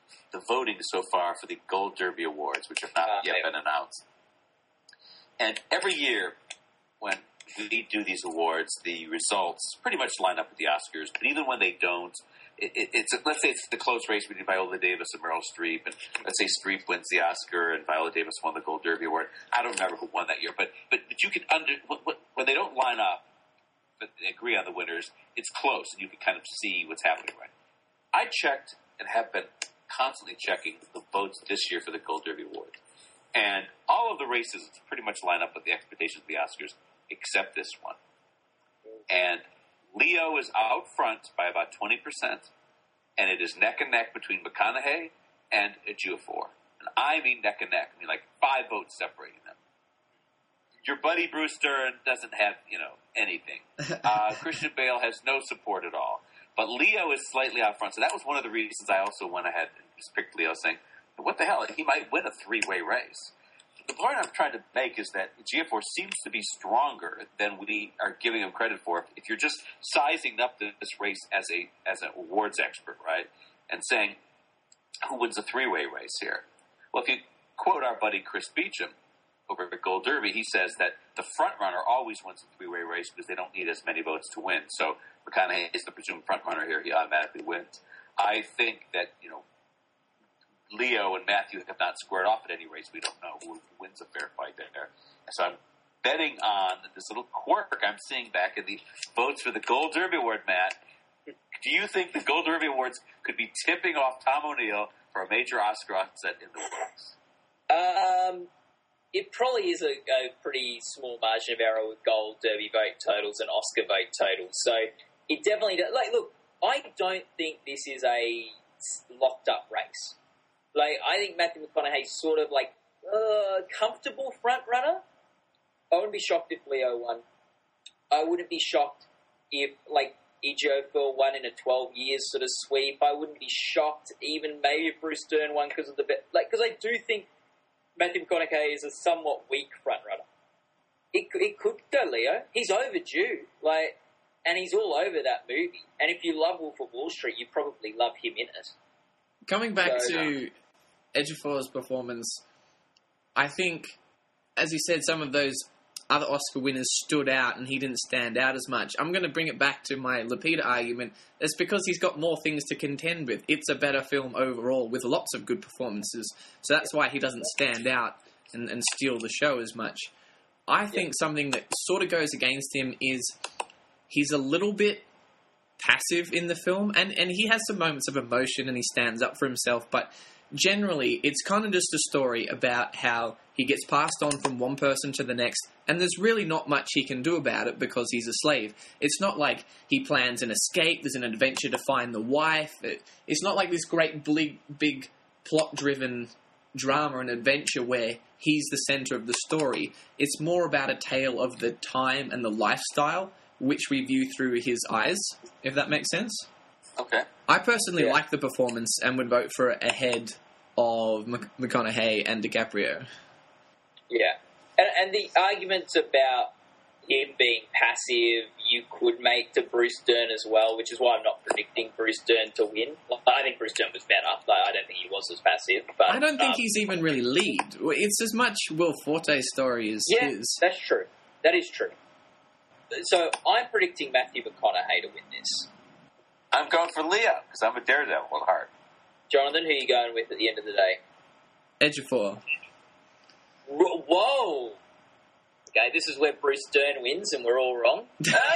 the voting so far for the Gold Derby Awards, which have not Uh, yet yeah. been announced. And every year, when we do these awards, the results pretty much line up with the Oscars. But even when they don't, it, it, it's let's say it's the close race between Viola Davis and Meryl Streep, and let's say Streep wins the Oscar and Viola Davis won the Gold Derby Award. I don't remember who won that year, but but, but you can under when they don't line up, but they agree on the winners, it's close, and you can kind of see what's happening. Right? I checked and have been constantly checking the votes this year for the Gold Derby Award. And all of the races pretty much line up with the expectations of the Oscars, except this one. And Leo is out front by about twenty percent, and it is neck and neck between McConaughey and Ejiofor. And I mean neck and neck. I mean like five votes separating them. Your buddy Bruce Dern doesn't have, you know, anything. Uh, Christian Bale has no support at all. But Leo is slightly out front. So that was one of the reasons I also went ahead and just picked Leo, saying, what the hell? He might win a three-way race. The point I'm trying to make is that Ejiofor seems to be stronger than we are giving him credit for. If you're just sizing up this race as a as an awards expert, right, and saying, who wins a three-way race here? Well, if you quote our buddy Chris Beecham over at Gold Derby, he says that the front runner always wins a three-way race because they don't need as many votes to win. So McConaughey is the presumed front runner here. He automatically wins. I think that, you know, Leo and Matthew have not squared off at any race. We don't know who wins a fair fight there. So I'm betting on this little quirk I'm seeing back in the votes for the Gold Derby Award, Matt. Do you think the Gold Derby Awards could be tipping off Tom O'Neill for a major Oscar upset in the works? Um, it probably is a, a pretty small margin of error with Gold Derby vote totals and Oscar vote totals. So it definitely does. Like, look, I don't think this is a locked up race. Like, I think Matthew McConaughey's sort of like uh, comfortable front runner. I wouldn't be shocked if Leo won. I wouldn't be shocked if like Ejiofor won in a twelve years sort of sweep. I wouldn't be shocked even maybe if Bruce Dern won because of the bet. Like, because I do think Matthew McConaughey is a somewhat weak front runner. It it could go Leo. He's overdue. Like, and he's all over that movie. And if you love Wolf of Wall Street, you probably love him in it. Coming back So, to Ejiofor's performance, I think, as you said, some of those other Oscar winners stood out and he didn't stand out as much. I'm going to bring it back to my Lupita argument. It's because he's got more things to contend with. It's a better film overall with lots of good performances. So that's why he doesn't stand out and, and steal the show as much. I think Yeah. something that sort of goes against him is he's a little bit passive in the film, and, and he has some moments of emotion and he stands up for himself, but generally it's kind of just a story about how he gets passed on from one person to the next, and there's really not much he can do about it because he's a slave. It's not like he plans an escape, there's an adventure to find the wife. It, it's not like this great big, big plot-driven drama and adventure where he's the center of the story. It's more about a tale of the time and the lifestyle which we view through his eyes, if that makes sense. Okay. I personally Yeah. like the performance and would vote for it ahead of Mc- McConaughey and DiCaprio. Yeah. And, and the arguments about him being passive, you could make to Bruce Dern as well, which is why I'm not predicting Bruce Dern to win. Like, I think Bruce Dern was better. Like, I don't think he was as passive. But I don't think um, he's even really lead. It's as much Will Forte's story as Yeah, his. that's true. That is true. So I'm predicting Matthew McConaughey to win this. I'm going for Leo because I'm a daredevil at heart. Jonathan, who are you going with at the end of the day? Ejiofor. R- Whoa! Okay, this is where Bruce Dern wins and we're all wrong.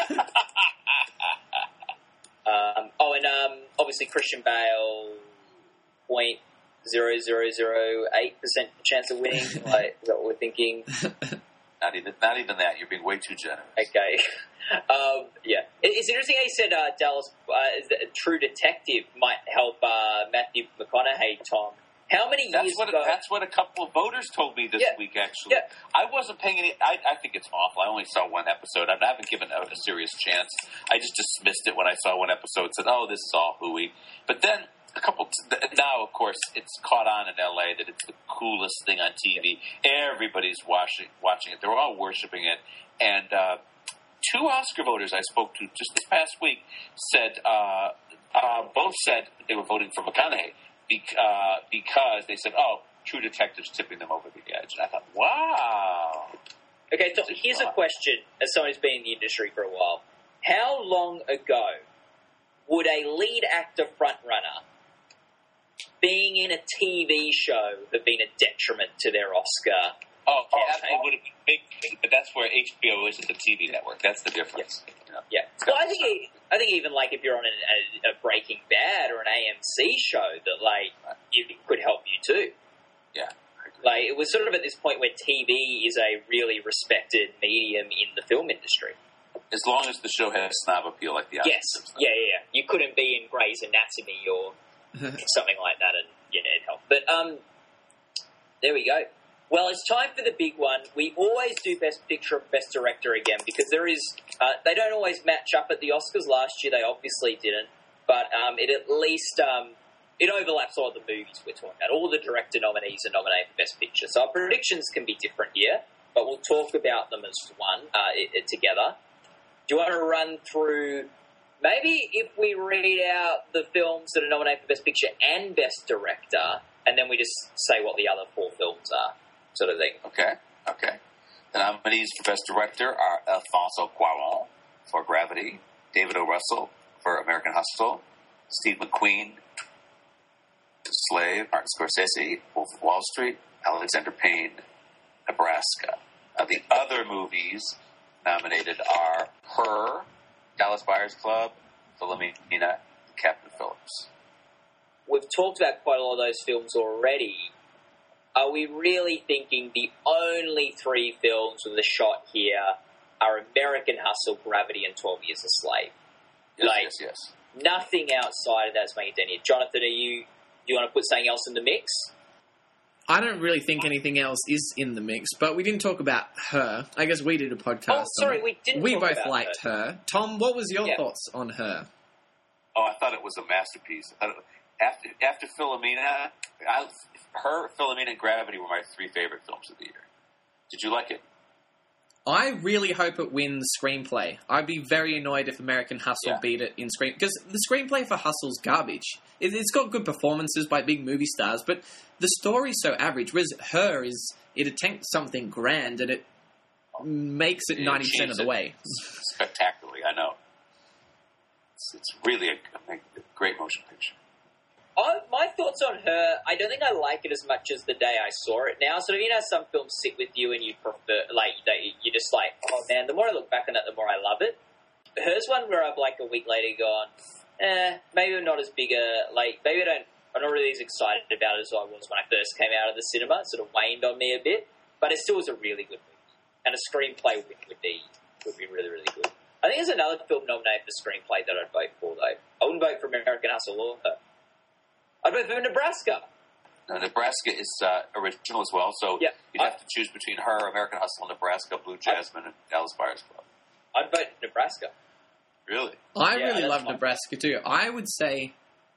um, oh, and um, obviously Christian Bale, point zero zero zero eight percent chance of winning. Like, is that what we're thinking? Not even, not even that. You're being way too generous. Okay. Um, yeah. It- It's interesting how you said uh, Dallas, uh, is that a True Detective might help uh, Matthew McConaughey, Tom. How many That's years what ago... that's what a couple of voters told me this Yeah. week. Actually, Yeah. I wasn't paying any. I, I think it's awful. I only saw one episode. I haven't given it a serious chance. I just dismissed it when I saw one episode. Said, "Oh, this is all hooey." But then a couple. T- now, of course, it's caught on in L A that it's the coolest thing on T V. Everybody's watching watching it. They're all worshiping it. And uh, two Oscar voters I spoke to just this past week said uh, uh, both said they were voting for McConaughey. bec- uh, because they said, "Oh, True Detective's tipping them over the edge." And I thought, "Wow." Okay, so here's a question as someone who's been in the industry for a while. How long ago would a lead actor frontrunner being in a T V show have been a detriment to their Oscar? Oh, Oh, that, it would have been big, but that's where H B O is at the T V network. That's the difference. You know? Yeah. Well, I think it, I think even like if you're on a, a, a Breaking Bad or an A M C show, that like it could help you too. Yeah. Like it was sort of at this point where T V is a really respected medium in the film industry. As long as the show has snob appeal, like the Yes. Oscars. Yeah, yeah, yeah. You couldn't be in Grey's Anatomy or something like that, and yeah, it helped. But um, there we go. Well, it's time for the big one. We always do Best Picture and Best Director again because there is uh, they don't always match up at the Oscars. Last year they obviously didn't, but um, it at least um, it overlaps all the movies we're talking about. All the director nominees are nominated for Best Picture, so our predictions can be different here, but we'll talk about them as one uh, it, it, together. Do you want to run through? Maybe if we read out the films that are nominated for Best Picture and Best Director, and then we just say what the other four films are. Sort of thing. Okay, okay. The nominees for Best Director are Alfonso Cuarón for Gravity, David O. Russell for American Hustle, Steve McQueen, Slave, Martin Scorsese, Wolf of Wall Street, Alexander Payne, Nebraska. Now, the other movies nominated are Her, Dallas Buyers Club, Philomena, Captain Phillips. We've talked about quite a lot of those films already. Are we really thinking the only three films with a shot here are American Hustle, Gravity, and twelve Years a Slave? Yes, like, yes, yes. Nothing outside of that's making it any. Jonathan, are you, do you want to put something else in the mix? I don't really think anything else is in the mix, but we didn't talk about Her. I guess we did a podcast. Oh, sorry, on it. we didn't We talk both about liked Her. her. Tom, what was your Yeah. thoughts on Her? Oh, I thought it was a masterpiece. I thought it- After after Philomena, I, Her, Philomena, and Gravity were my three favorite films of the year. Did you like it? I really hope it wins screenplay. I'd be very annoyed if American Hustle Yeah. beat it in screen because the screenplay for Hustle's garbage. It, it's got good performances by big movie stars, but the story's so average. Whereas Her is it attempts something grand and it makes it It ninety percent of the achieves way. it spectacularly. I know. It's, it's really a, a great motion picture. I, my thoughts on Her, I don't think I like it as much as the day I saw it now. Sort of, you know, some films sit with you and you prefer, like, they, you're just like, oh man, the more I look back on it, the more I love it. Her's one where I've, like, a week later gone, eh, maybe I'm not as big a, like, maybe I don't, I'm not really as excited about it as I was when I first came out of the cinema. It sort of waned on me a bit, but it still was a really good movie. And a screenplay would, would be, would be really, really good. I think there's another film nominated for screenplay that I'd vote for, though. I wouldn't vote for American Hustle or Her. I'd vote for Nebraska. Now, Nebraska is uh, original as well, so Yeah. you'd have to choose between Her, American Hustle, Nebraska, Blue Jasmine, and Dallas Buyers Club. I'd vote Nebraska. Really? I Yeah, really that's love fine. Nebraska too. I would say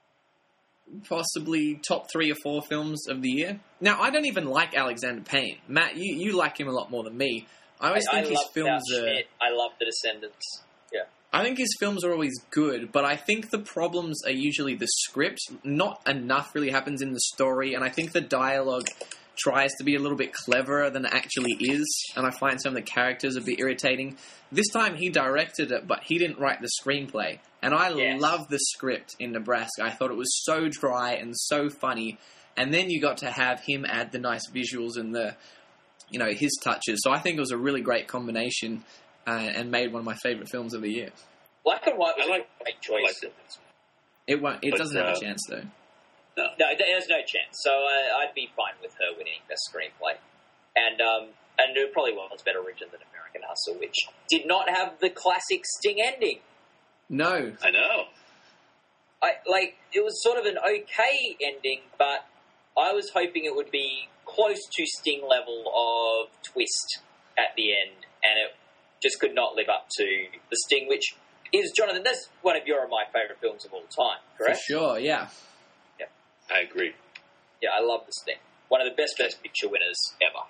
possibly top three or four films of the year. Now, I don't even like Alexander Payne. Matt, you, you like him a lot more than me. I always I, think I his love films Thou are... Schmidt. I love The Descendants. Yeah. I think his films are always good, but I think the problems are usually the script. Not enough really happens in the story, and I think the dialogue tries to be a little bit cleverer than it actually is, and I find some of the characters a bit irritating. This time he directed it, but he didn't write the screenplay, and I Yes. love the script in Nebraska. I thought it was so dry and so funny, and then you got to have him add the nice visuals and the, you know, his touches. So I think it was a really great combination. Uh, and made one of my favourite films of the year. Black and White was I like- a great I choice. liked it. It won't. It But, doesn't have uh, a chance though. No. No, there's no chance. So uh, I'd be fine with Her winning Best Screenplay. And um, and it probably was better written than American Hustle, which did not have the classic Sting ending. No, I know. I like it was sort of an okay ending, but I was hoping it would be close to Sting level of twist at the end, and it just could not live up to the Sting, which is, Jonathan, that's one of your my favourite films of all time, for correct? sure. Yeah. I agree. Yeah, I love the Sting. One of the best Best Picture winners ever.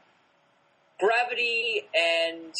Gravity and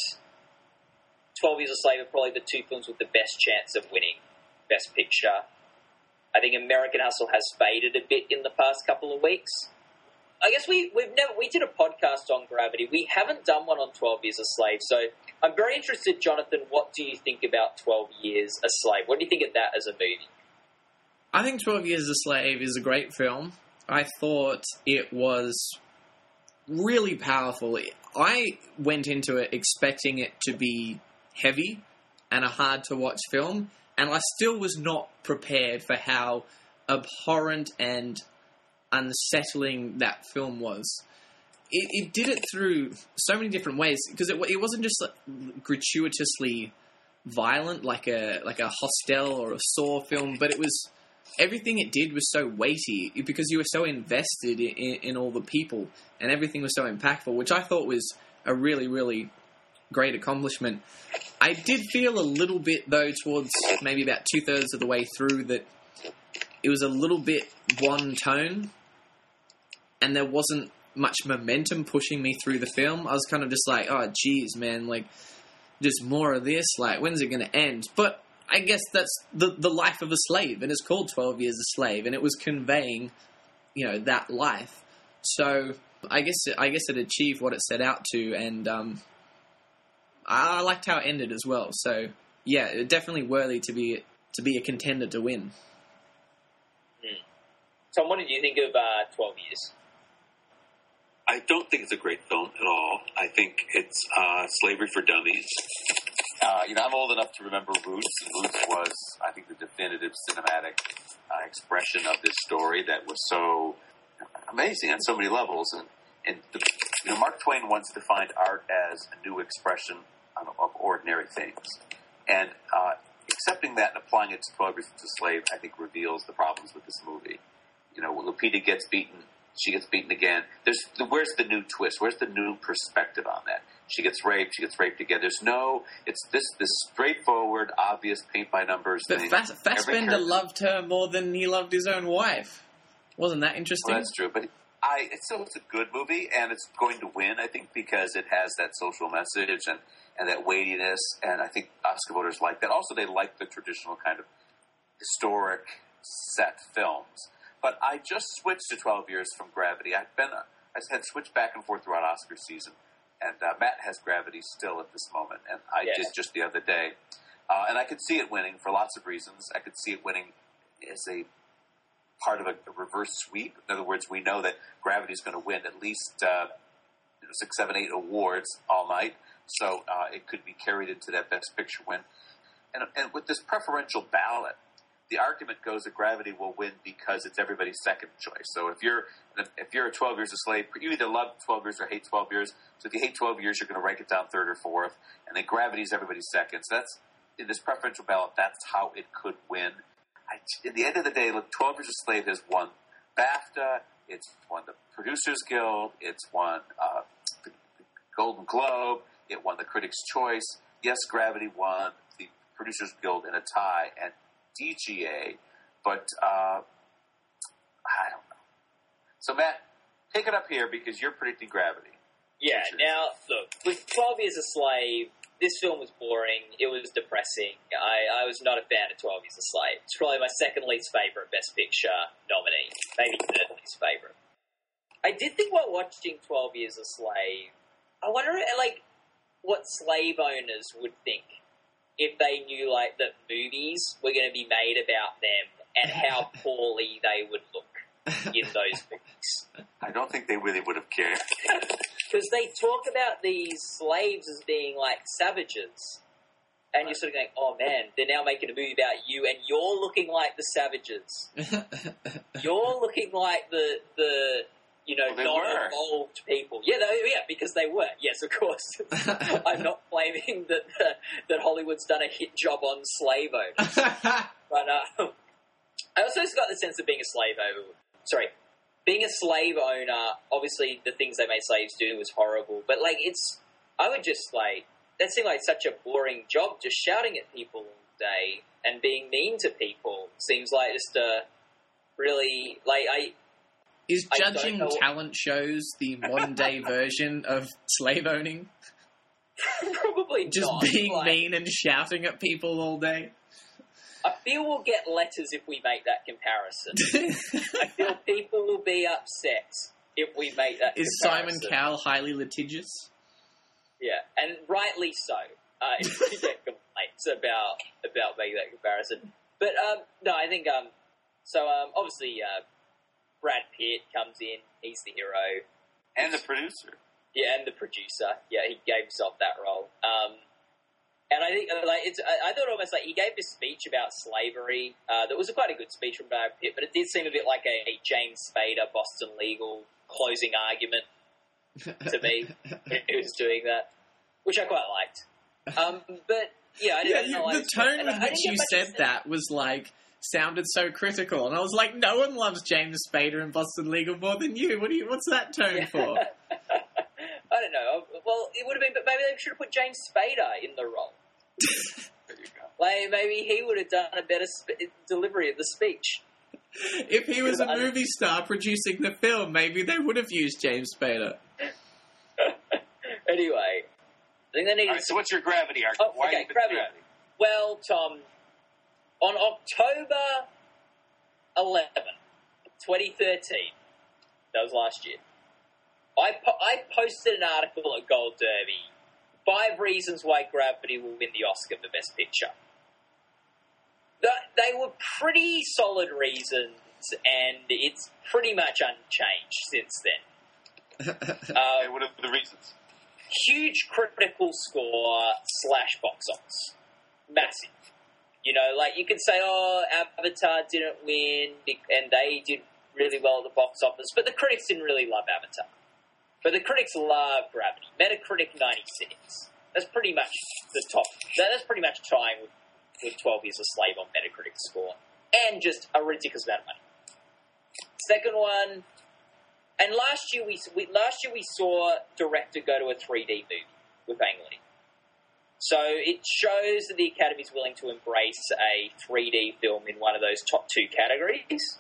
twelve Years a Slave are probably the two films with the best chance of winning Best Picture. I think American Hustle has faded a bit in the past couple of weeks. I guess we, we've never, we did a podcast on Gravity. We haven't done one on twelve Years a Slave. So I'm very interested, Jonathan, what do you think about twelve Years a Slave? What do you think of that as a movie? I think twelve Years a Slave is a great film. I thought it was really powerful. I went into it expecting it to be heavy and a hard-to-watch film, and I still was not prepared for how abhorrent and unsettling that film was. It, it did it through so many different ways, because it, it wasn't just like gratuitously violent like a like a Hostel or a Saw film, but it was everything it did was so weighty because you were so invested in, in, in all the people, and everything was so impactful, which I thought was a really, really great accomplishment. I did feel a little bit, though, towards maybe about two-thirds of the way through, that it was a little bit one tone, and there wasn't much momentum pushing me through the film. I was kind of just like, oh, geez, man, like, just more of this, like, when's it going to end? But I guess that's the the life of a slave, and it's called twelve Years a Slave, and it was conveying, you know, that life. So I guess it, I guess it achieved what it set out to, and um, I, I liked how it ended as well. So yeah, definitely worthy to be to be a contender to win. Hmm. Tom, what did you think of uh, twelve Years? I don't think it's a great film at all. I think it's uh, slavery for dummies. Uh, you know, I'm old enough to remember Roots. Roots was, I think, the definitive cinematic uh, expression of this story that was so amazing on so many levels. And, and the, you know, Mark Twain once defined art as a new expression of, of ordinary things. And uh, accepting that and applying it to twelve Years a Slave, I think, reveals the problems with this movie. You know, when Lupita gets beaten, she gets beaten again. There's the, where's the new twist? Where's the new perspective on that? She gets raped. She gets raped again. There's no. It's this this straightforward, obvious paint by numbers but thing. Fass, Fassbender loved her more than he loved his own wife. Wasn't that interesting? Well, that's true, but I it's still it's a good movie, and it's going to win. I think because it has that social message and, and that weightiness, and I think Oscar voters like that. Also, they like the traditional kind of historic set films. But I just switched to twelve Years from Gravity. I've been I had switched back and forth throughout Oscar season. And uh, Matt has Gravity still at this moment, and I yeah. did just the other day. Uh, and I could see it winning for lots of reasons. I could see it winning as a part of a, a reverse sweep. In other words, we know that Gravity is going to win at least uh, you know, six, seven, eight awards all night. So uh, it could be carried into that Best Picture win. And, and with this preferential ballot, the argument goes that Gravity will win because it's everybody's second choice. So if you're if you're a twelve Years a Slave, you either love twelve Years or hate twelve Years. So if you hate twelve Years, you're going to rank it down third or fourth. And then Gravity is everybody's second. So that's in this preferential ballot. That's how it could win. I, at the end of the day, look, twelve Years a Slave has won BAFTA. It's won the Producers Guild. It's won uh, the Golden Globe. It won the Critics' Choice. Yes, Gravity won the Producers Guild in a tie, and D G A, but uh, I don't know. So, Matt, pick it up here because you're predicting Gravity. Yeah, now, look, with twelve Years a Slave, this film was boring. It was depressing. I, I was not a fan of twelve Years a Slave. It's probably my second least favourite Best Picture nominee. Maybe third least favourite. I did think while watching twelve Years a Slave, I wonder, like, what slave owners would think if they knew, like, that movies were going to be made about them and how poorly they would look in those movies. I don't think they really would have cared. Because they talk about these slaves as being, like, savages. And you're sort of going, oh, man, they're now making a movie about you, and you're looking like the savages. You're looking like the, the you know, well, non-evolved people. Yeah, they, yeah, because they were. Yes, of course. I'm not claiming that uh, that Hollywood's done a hit job on slave owners. But uh, I also got the sense of being a slave owner. Sorry. Being a slave owner, obviously the things they made slaves do was horrible. But, like, it's... I would just, like... That seemed like such a boring job, just shouting at people all day and being mean to people. Seems like just a really... Like, I... Is judging talent shows the modern-day version of slave owning? Probably Just not. being like, mean and shouting at people all day? I feel we'll get letters if we make that comparison. I feel people will be upset if we make that Is comparison. Simon Cowell highly litigious? Yeah, and rightly so. Uh, if we get complaints about about making that comparison. But, um, no, I think, um, so, um, obviously, uh, Brad Pitt comes in. He's the hero. And the producer. Yeah, and the producer. Yeah, he gave himself that role. Um, and I think, uh, like, it's, I, I thought almost like he gave this speech about slavery. Uh, that was a quite a good speech from Brad Pitt, but it did seem a bit like a, a James Spader Boston Legal closing argument to me. He was doing that, which I quite liked. Um, but yeah, I didn't Yeah, know. you, the tone with which you said that was like sounded so critical, and I was like, no one loves James Spader in Boston Legal more than you. What do you? What's that tone Yeah. for? I don't know. Well, it would have been, but maybe they should have put James Spader in the role. There you go. Like maybe he would have done a better sp- delivery of the speech. If he was a movie star producing the film, maybe they would have used James Spader. Anyway, I think they needed. All right, so what's your gravity argument? Oh, Why okay, are you picking gravity. gravity? Well, Tom, on October eleventh, twenty thirteen, that was last year, I, po- I posted an article at Gold Derby, Five Reasons Why Gravity Will Win the Oscar for Best Picture. The, they were pretty solid reasons, and it's pretty much unchanged since then. Okay, Uh, what are the reasons? huge critical score slash box office. Massive. You know, like you could say, oh, Avatar didn't win and they did really well at the box office, but the critics didn't really love Avatar. But the critics love Gravity. Metacritic ninety-six. That's pretty much the top. That's pretty much tying with, with twelve Years a Slave on Metacritic score. And just a ridiculous amount of money. Second one, and last year we, we last year we saw director go to a three D movie with Ang Lee. So it shows that the Academy is willing to embrace a three D film in one of those top two categories.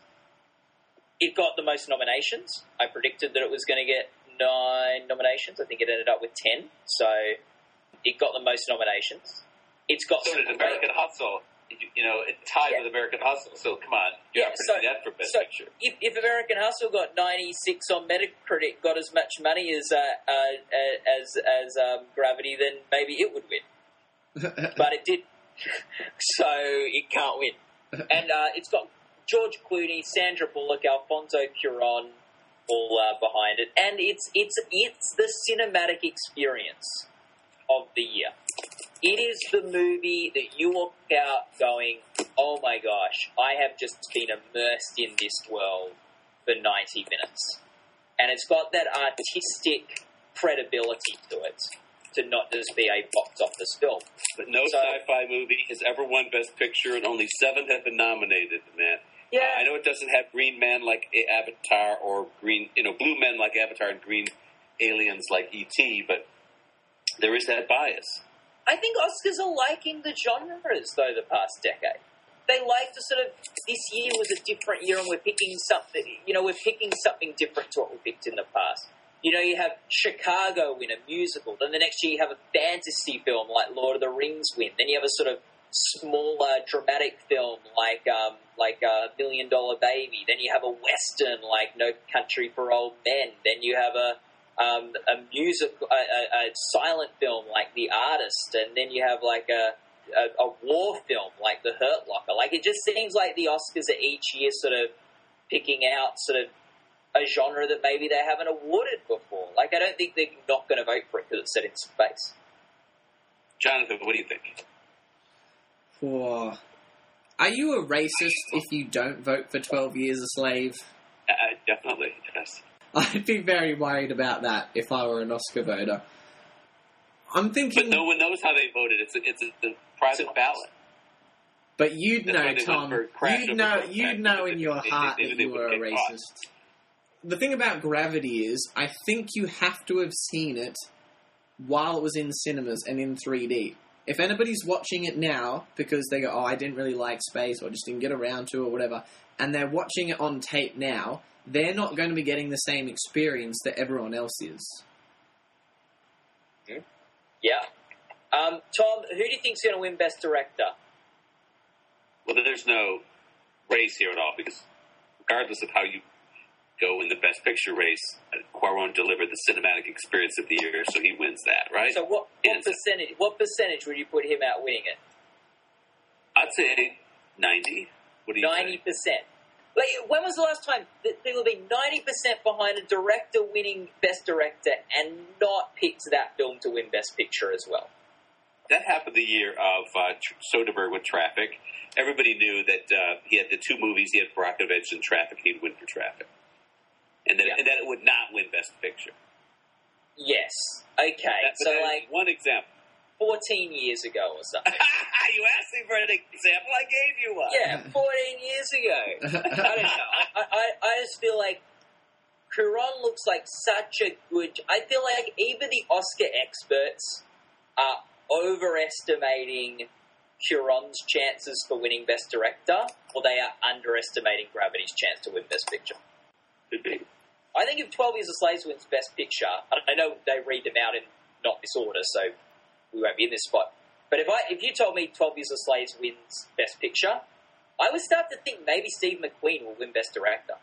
It got the most nominations. I predicted that it was going to get nine nominations. I think it ended up with ten. So it got the most nominations. It's got So some did great- American Hustle. You, you know, it tied Yeah. with American Hustle. So come on, you Yeah, have to so- do that for Best so Picture. If, if American Hustle got ninety-six on Metacritic, got as much money as uh, uh, as as um, Gravity, then maybe it would win. But it did, so it can't win. And uh, it's got George Clooney, Sandra Bullock, Alfonso Cuarón all uh, behind it, and it's it's it's the cinematic experience of the year. It is the movie that you walk out going, oh my gosh, I have just been immersed in this world for ninety minutes. And it's got that artistic credibility to it, to not just be a box office film. But no So- sci-fi movie has ever won Best Picture, and only seven have been nominated, man. Yeah, Uh, I know it doesn't have green men like Avatar or green, you know, blue men like Avatar and green aliens like E T, but there is that bias. I think Oscars are liking the genres, though, the past decade. They like to sort of, this year was a different year and we're picking something, you know, we're picking something different to what we picked in the past. You know, you have Chicago win a musical, then the next year you have a fantasy film like Lord of the Rings win, then you have a sort of smaller dramatic film like um, like uh, Million Dollar Baby, then you have a western like No Country for Old Men, then you have a Um, a music, a, a, a silent film like The Artist, and then you have like a, a, a war film like The Hurt Locker. Like it just seems like the Oscars are each year sort of picking out sort of a genre that maybe they haven't awarded before. Like I don't think they're not going to vote for it because it's set in space. Jonathan, what do you think? For, are you a racist if you don't vote for twelve Years a Slave? Uh, definitely, yes. I'd be very worried about that if I were an Oscar voter. I'm But thinking, no one knows how they voted. It's a, it's a, a private ballot. but you'd That's why know, they Tom. went for crash You'd over know, vote you'd back know because in they- your they- heart they- that they you were a wouldn't get caught. racist. The thing about Gravity is, I think you have to have seen it while it was in cinemas and in three D. If anybody's watching it now because they go, oh, I didn't really like space or just didn't get around to it or whatever, and they're watching it on tape now, they're not going to be getting the same experience that everyone else is. Yeah. Um, Tom, who do you think's going to win Best Director? Well, there's no race here at all because regardless of how you go in the Best Picture race, Cuarón delivered the cinematic experience of the year, so he wins that, right? So what, what percentage? What percentage would you put him out winning it? I'd say ninety. What do you Ninety think? percent. Like, when was the last time that people have been ninety percent behind a director winning Best Director and not picked that film to win Best Picture as well? That happened the year of uh, Soderbergh with Traffic. Everybody knew that uh, he had the two movies. He had Brockovich and Traffic. He'd win for Traffic. And that, Yeah. and that it would not win Best Picture. Yes. Okay. That, so, that is like, one example. fourteen years ago or something. You asked me for an example. I gave you one. Yeah, fourteen years ago. I don't know. I, I, I just feel like Cuarón looks like such a good... I feel like even the Oscar experts are overestimating Cuarón's chances for winning Best Director, or they are underestimating Gravity's chance to win Best Picture. Could be. I think if twelve Years a Slave wins Best Picture, I know they read them out in not this order, so we won't be in this spot. But if I if you told me twelve Years a Slave wins Best Picture, I would start to think maybe Steve McQueen will win Best Director.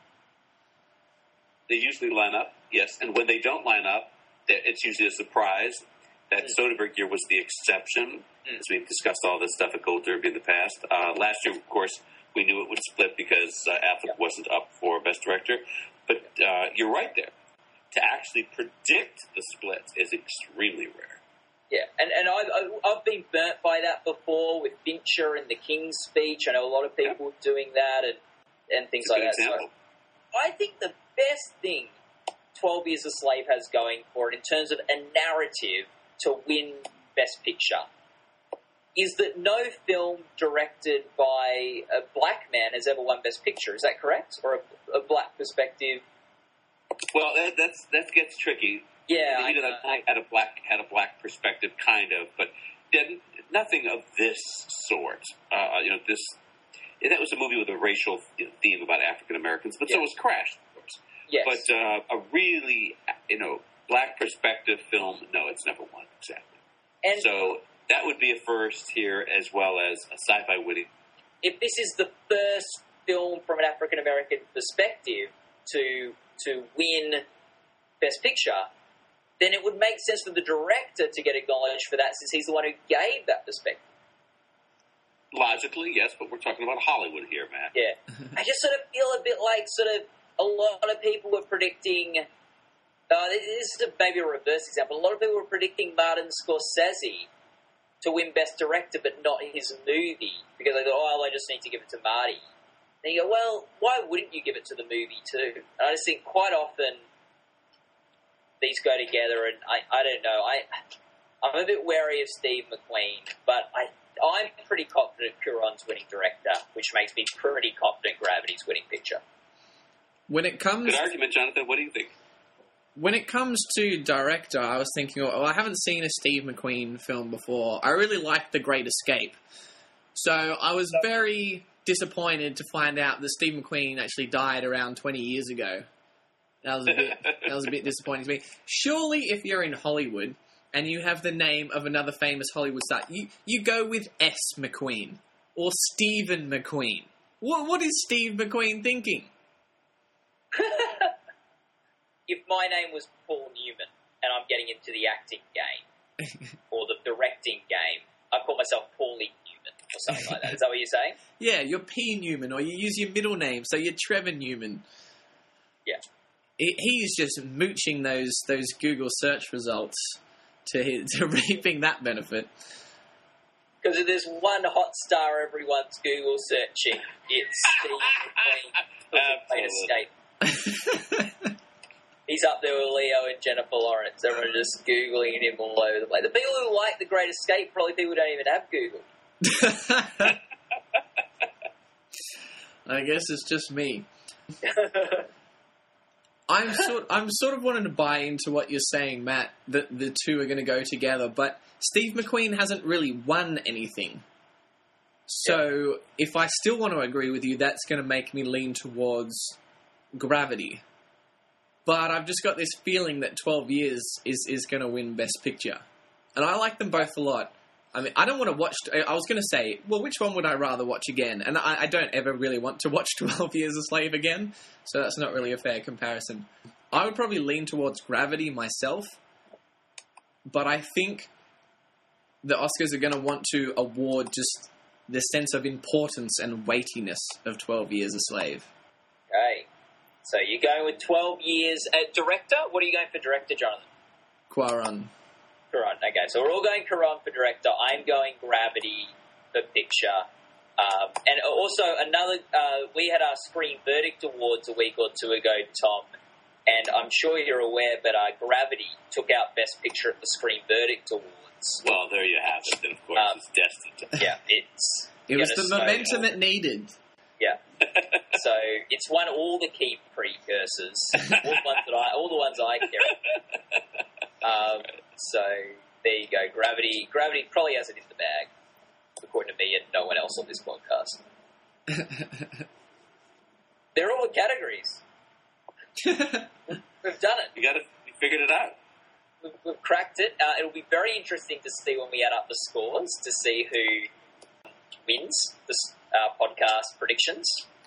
They usually line up, yes. And when they don't line up, it's usually a surprise. That Mm. Soderbergh year was the exception, Mm. as we've discussed all this stuff at Gold Derby in the past. Uh, last year, of course, we knew it would split because uh, Affleck Yeah. wasn't up for Best Director. But uh, you're right there. To actually predict the split is extremely rare. Yeah, and, and I've, I've- I've been burnt by that before with Fincher and the King's Speech. I know a lot of people are doing that and, and things It's a like good that. example. So I think the best thing twelve Years a Slave has going for it in terms of a narrative to win Best Picture is that no film directed by a black man has ever won Best Picture. Is that correct? Or a, a black perspective? Well, that, that's that gets tricky. Yeah, I Even know. though I had a black had a black perspective, kind of, but yeah, nothing of this sort. Uh, you know, this that was a movie with a racial theme about African Americans, but so Yeah. was Crash, of course. Yes. But uh, a really, you know, black perspective film, no, it's never won exactly. and So that would be a first here, as well as a sci-fi witty. if this is the first film from an African American perspective to to win Best Picture, then it would make sense for the director to get acknowledged for that, since he's the one who gave that perspective. Logically, yes, but we're talking about Hollywood here, Matt. Yeah, I just sort of feel a bit like sort of a lot of people were predicting. Uh, this is a, maybe a reverse example. A lot of people were predicting Martin Scorsese to win Best Director, but not his movie, because they thought, oh, I just need to give it to Marty. And you go, well, why wouldn't you give it to the movie too? And I just think quite often these go together, and I, I don't know. I I'm a bit wary of Steve McQueen, but I I'm pretty confident Cuarón's winning director, which makes me pretty confident Gravity's winning picture. When it comes Good argument, Jonathan. What do you think? when it comes to director, I was thinking, oh, I haven't seen a Steve McQueen film before. I really liked The Great Escape. So I was very disappointed to find out that Steve McQueen actually died around twenty years ago. That was a bit, that was a bit disappointing to me. Surely if you're in Hollywood and you have the name of another famous Hollywood star, you, you go with S. McQueen or Stephen McQueen. What, what is Steve McQueen thinking? If my name was Paul Newman and I'm getting into the acting game or the directing game, I'd call myself Paulie Newman or something like that. Is that what you're saying? Yeah, you're P. Newman, or you use your middle name, so you're Trevor Newman. Yeah. He- He's just mooching those those Google search results to his, to reaping that benefit. Because if there's one hot star everyone's Google searching, it's Steve McQueen for The Great Escape. He's up there with Leo and Jennifer Lawrence. Everyone's just Googling him all over the place. The people who like The Great Escape probably people who don't even have Google. I guess it's just me. I'm sort I'm sort of wanting to buy into what you're saying, Matt, that the two are going to go together, but Steve McQueen hasn't really won anything. So if I still want to agree with you, that's going to make me lean towards Gravity. But I've just got this feeling that twelve years is, is going to win Best Picture. And I like them both a lot. I mean, I don't want to watch... I was going to say, well, which one would I rather watch again? And I, I don't ever really want to watch twelve Years a Slave again, so that's not really a fair comparison. I would probably lean towards Gravity myself, but I think the Oscars are going to want to award just the sense of importance and weightiness of twelve Years a Slave. Right. So you're going with twelve Years... Uh, director? What are you going for director, Jonathan? Cuarón. Cuarón. Okay, so we're all going Cuarón for director. I'm going Gravity for picture. Um, and also, another... Uh, we had our Screen Verdict Awards a week or two ago, Tom, and I'm sure you're aware, but uh, Gravity took out Best Picture at the Screen Verdict Awards. Well, there you have it. And of course, Um, it's destined to... Yeah, it's... It was the gonna momentum snowball. it needed. Yeah. So it's won all the key precursors, all the ones that I, all the ones I care about. Um, so there you go. Gravity, Gravity probably has it in the bag, according to me and no one else on this podcast. They're all the categories. We've done it. You got to you figured it out. We've, we've cracked it. Uh, it'll be very interesting to see when we add up the scores to see who wins the uh, podcast predictions.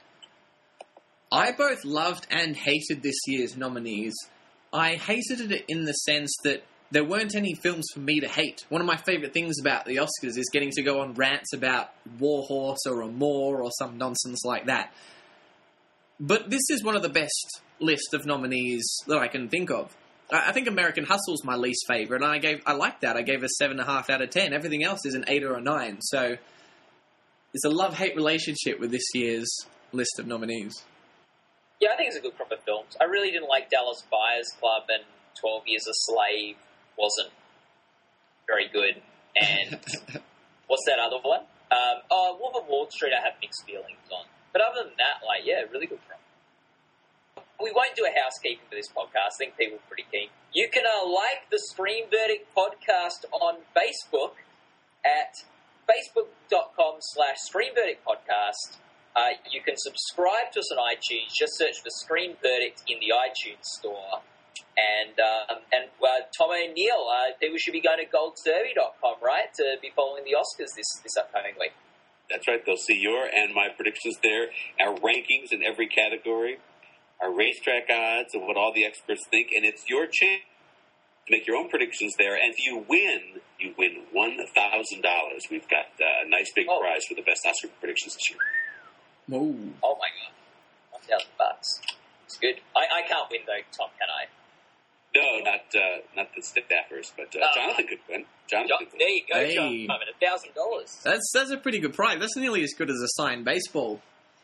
I both loved and hated this year's nominees. I hated it in the sense that there weren't any films for me to hate. One of my favourite things about the Oscars is getting to go on rants about War Horse or Amour or some nonsense like that. But this is one of the best list of nominees that I can think of. I, I think American Hustle's my least favourite, and I gave I like that. I gave a seven and a half out of ten. Everything else is an eight or a nine. So it's a love-hate relationship with this year's list of nominees. Yeah, I think it's a good crop of films. I really didn't like Dallas Buyers Club, and twelve Years a Slave wasn't very good. And what's that other one? Um, oh, Wolf of Wall Street I have mixed feelings on. But other than that, like, yeah, really good crop. We won't do a housekeeping for this podcast. I think people are pretty keen. You can uh, like the Screen Verdict podcast on Facebook at facebook.com slash Screen Verdict podcast. Uh, you can subscribe to us on iTunes. Just search for Screen Verdict in the iTunes store. And um, and uh, Tom O'Neill, uh, people should be going to gold derby dot com, right, to be following the Oscars this, this upcoming week. That's right. They'll see your and my predictions there, our rankings in every category, our racetrack odds, and what all the experts think. And it's your chance to make your own predictions there. And if you win, you win one thousand dollars. We've got uh, a nice big Oh. prize for the best Oscar predictions this year. Whoa. Oh my god, one thousand bucks. It's good. I, I can't win though, Tom. Can I? No, not uh, not the staffers, but uh, Uh, Jonathan could win. Jonathan John, could win. there you go, Hey. John. A thousand dollars. That's that's a pretty good prize. That's nearly as good as a signed baseball.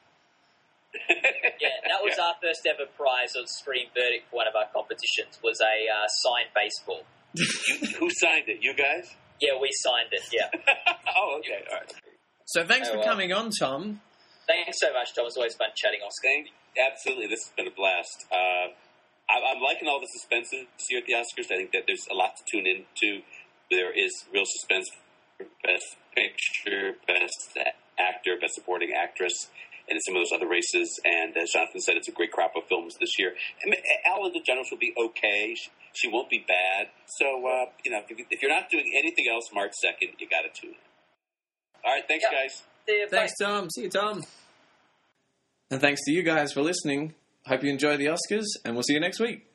Yeah, that was Yeah. our first ever prize on Screen Verdict for one of our competitions. Was a uh, signed baseball. You, who signed it? You guys? Yeah, we signed it. Yeah. Oh, okay. All right. So thanks Oh, for well. coming on, Tom. Thanks so much, Tom. It's always fun chatting Oscar. Thank, absolutely, this has been a blast. Uh, I, I'm liking all the suspense this year at the Oscars. I think that there's a lot to tune into. There is real suspense for Best Picture, Best Actor, Best Supporting Actress, and some of those other races. And as Jonathan said, it's a great crop of films this year. I mean, Ellen DeGeneres will be okay. She, she won't be bad. So, uh, you know, if, you, if you're not doing anything else March second, you got to tune in. All right, thanks, Yep. guys. See you, Thanks, bye. Tom. See you, Tom. And thanks to you guys for listening. Hope you enjoy the Oscars, and we'll see you next week.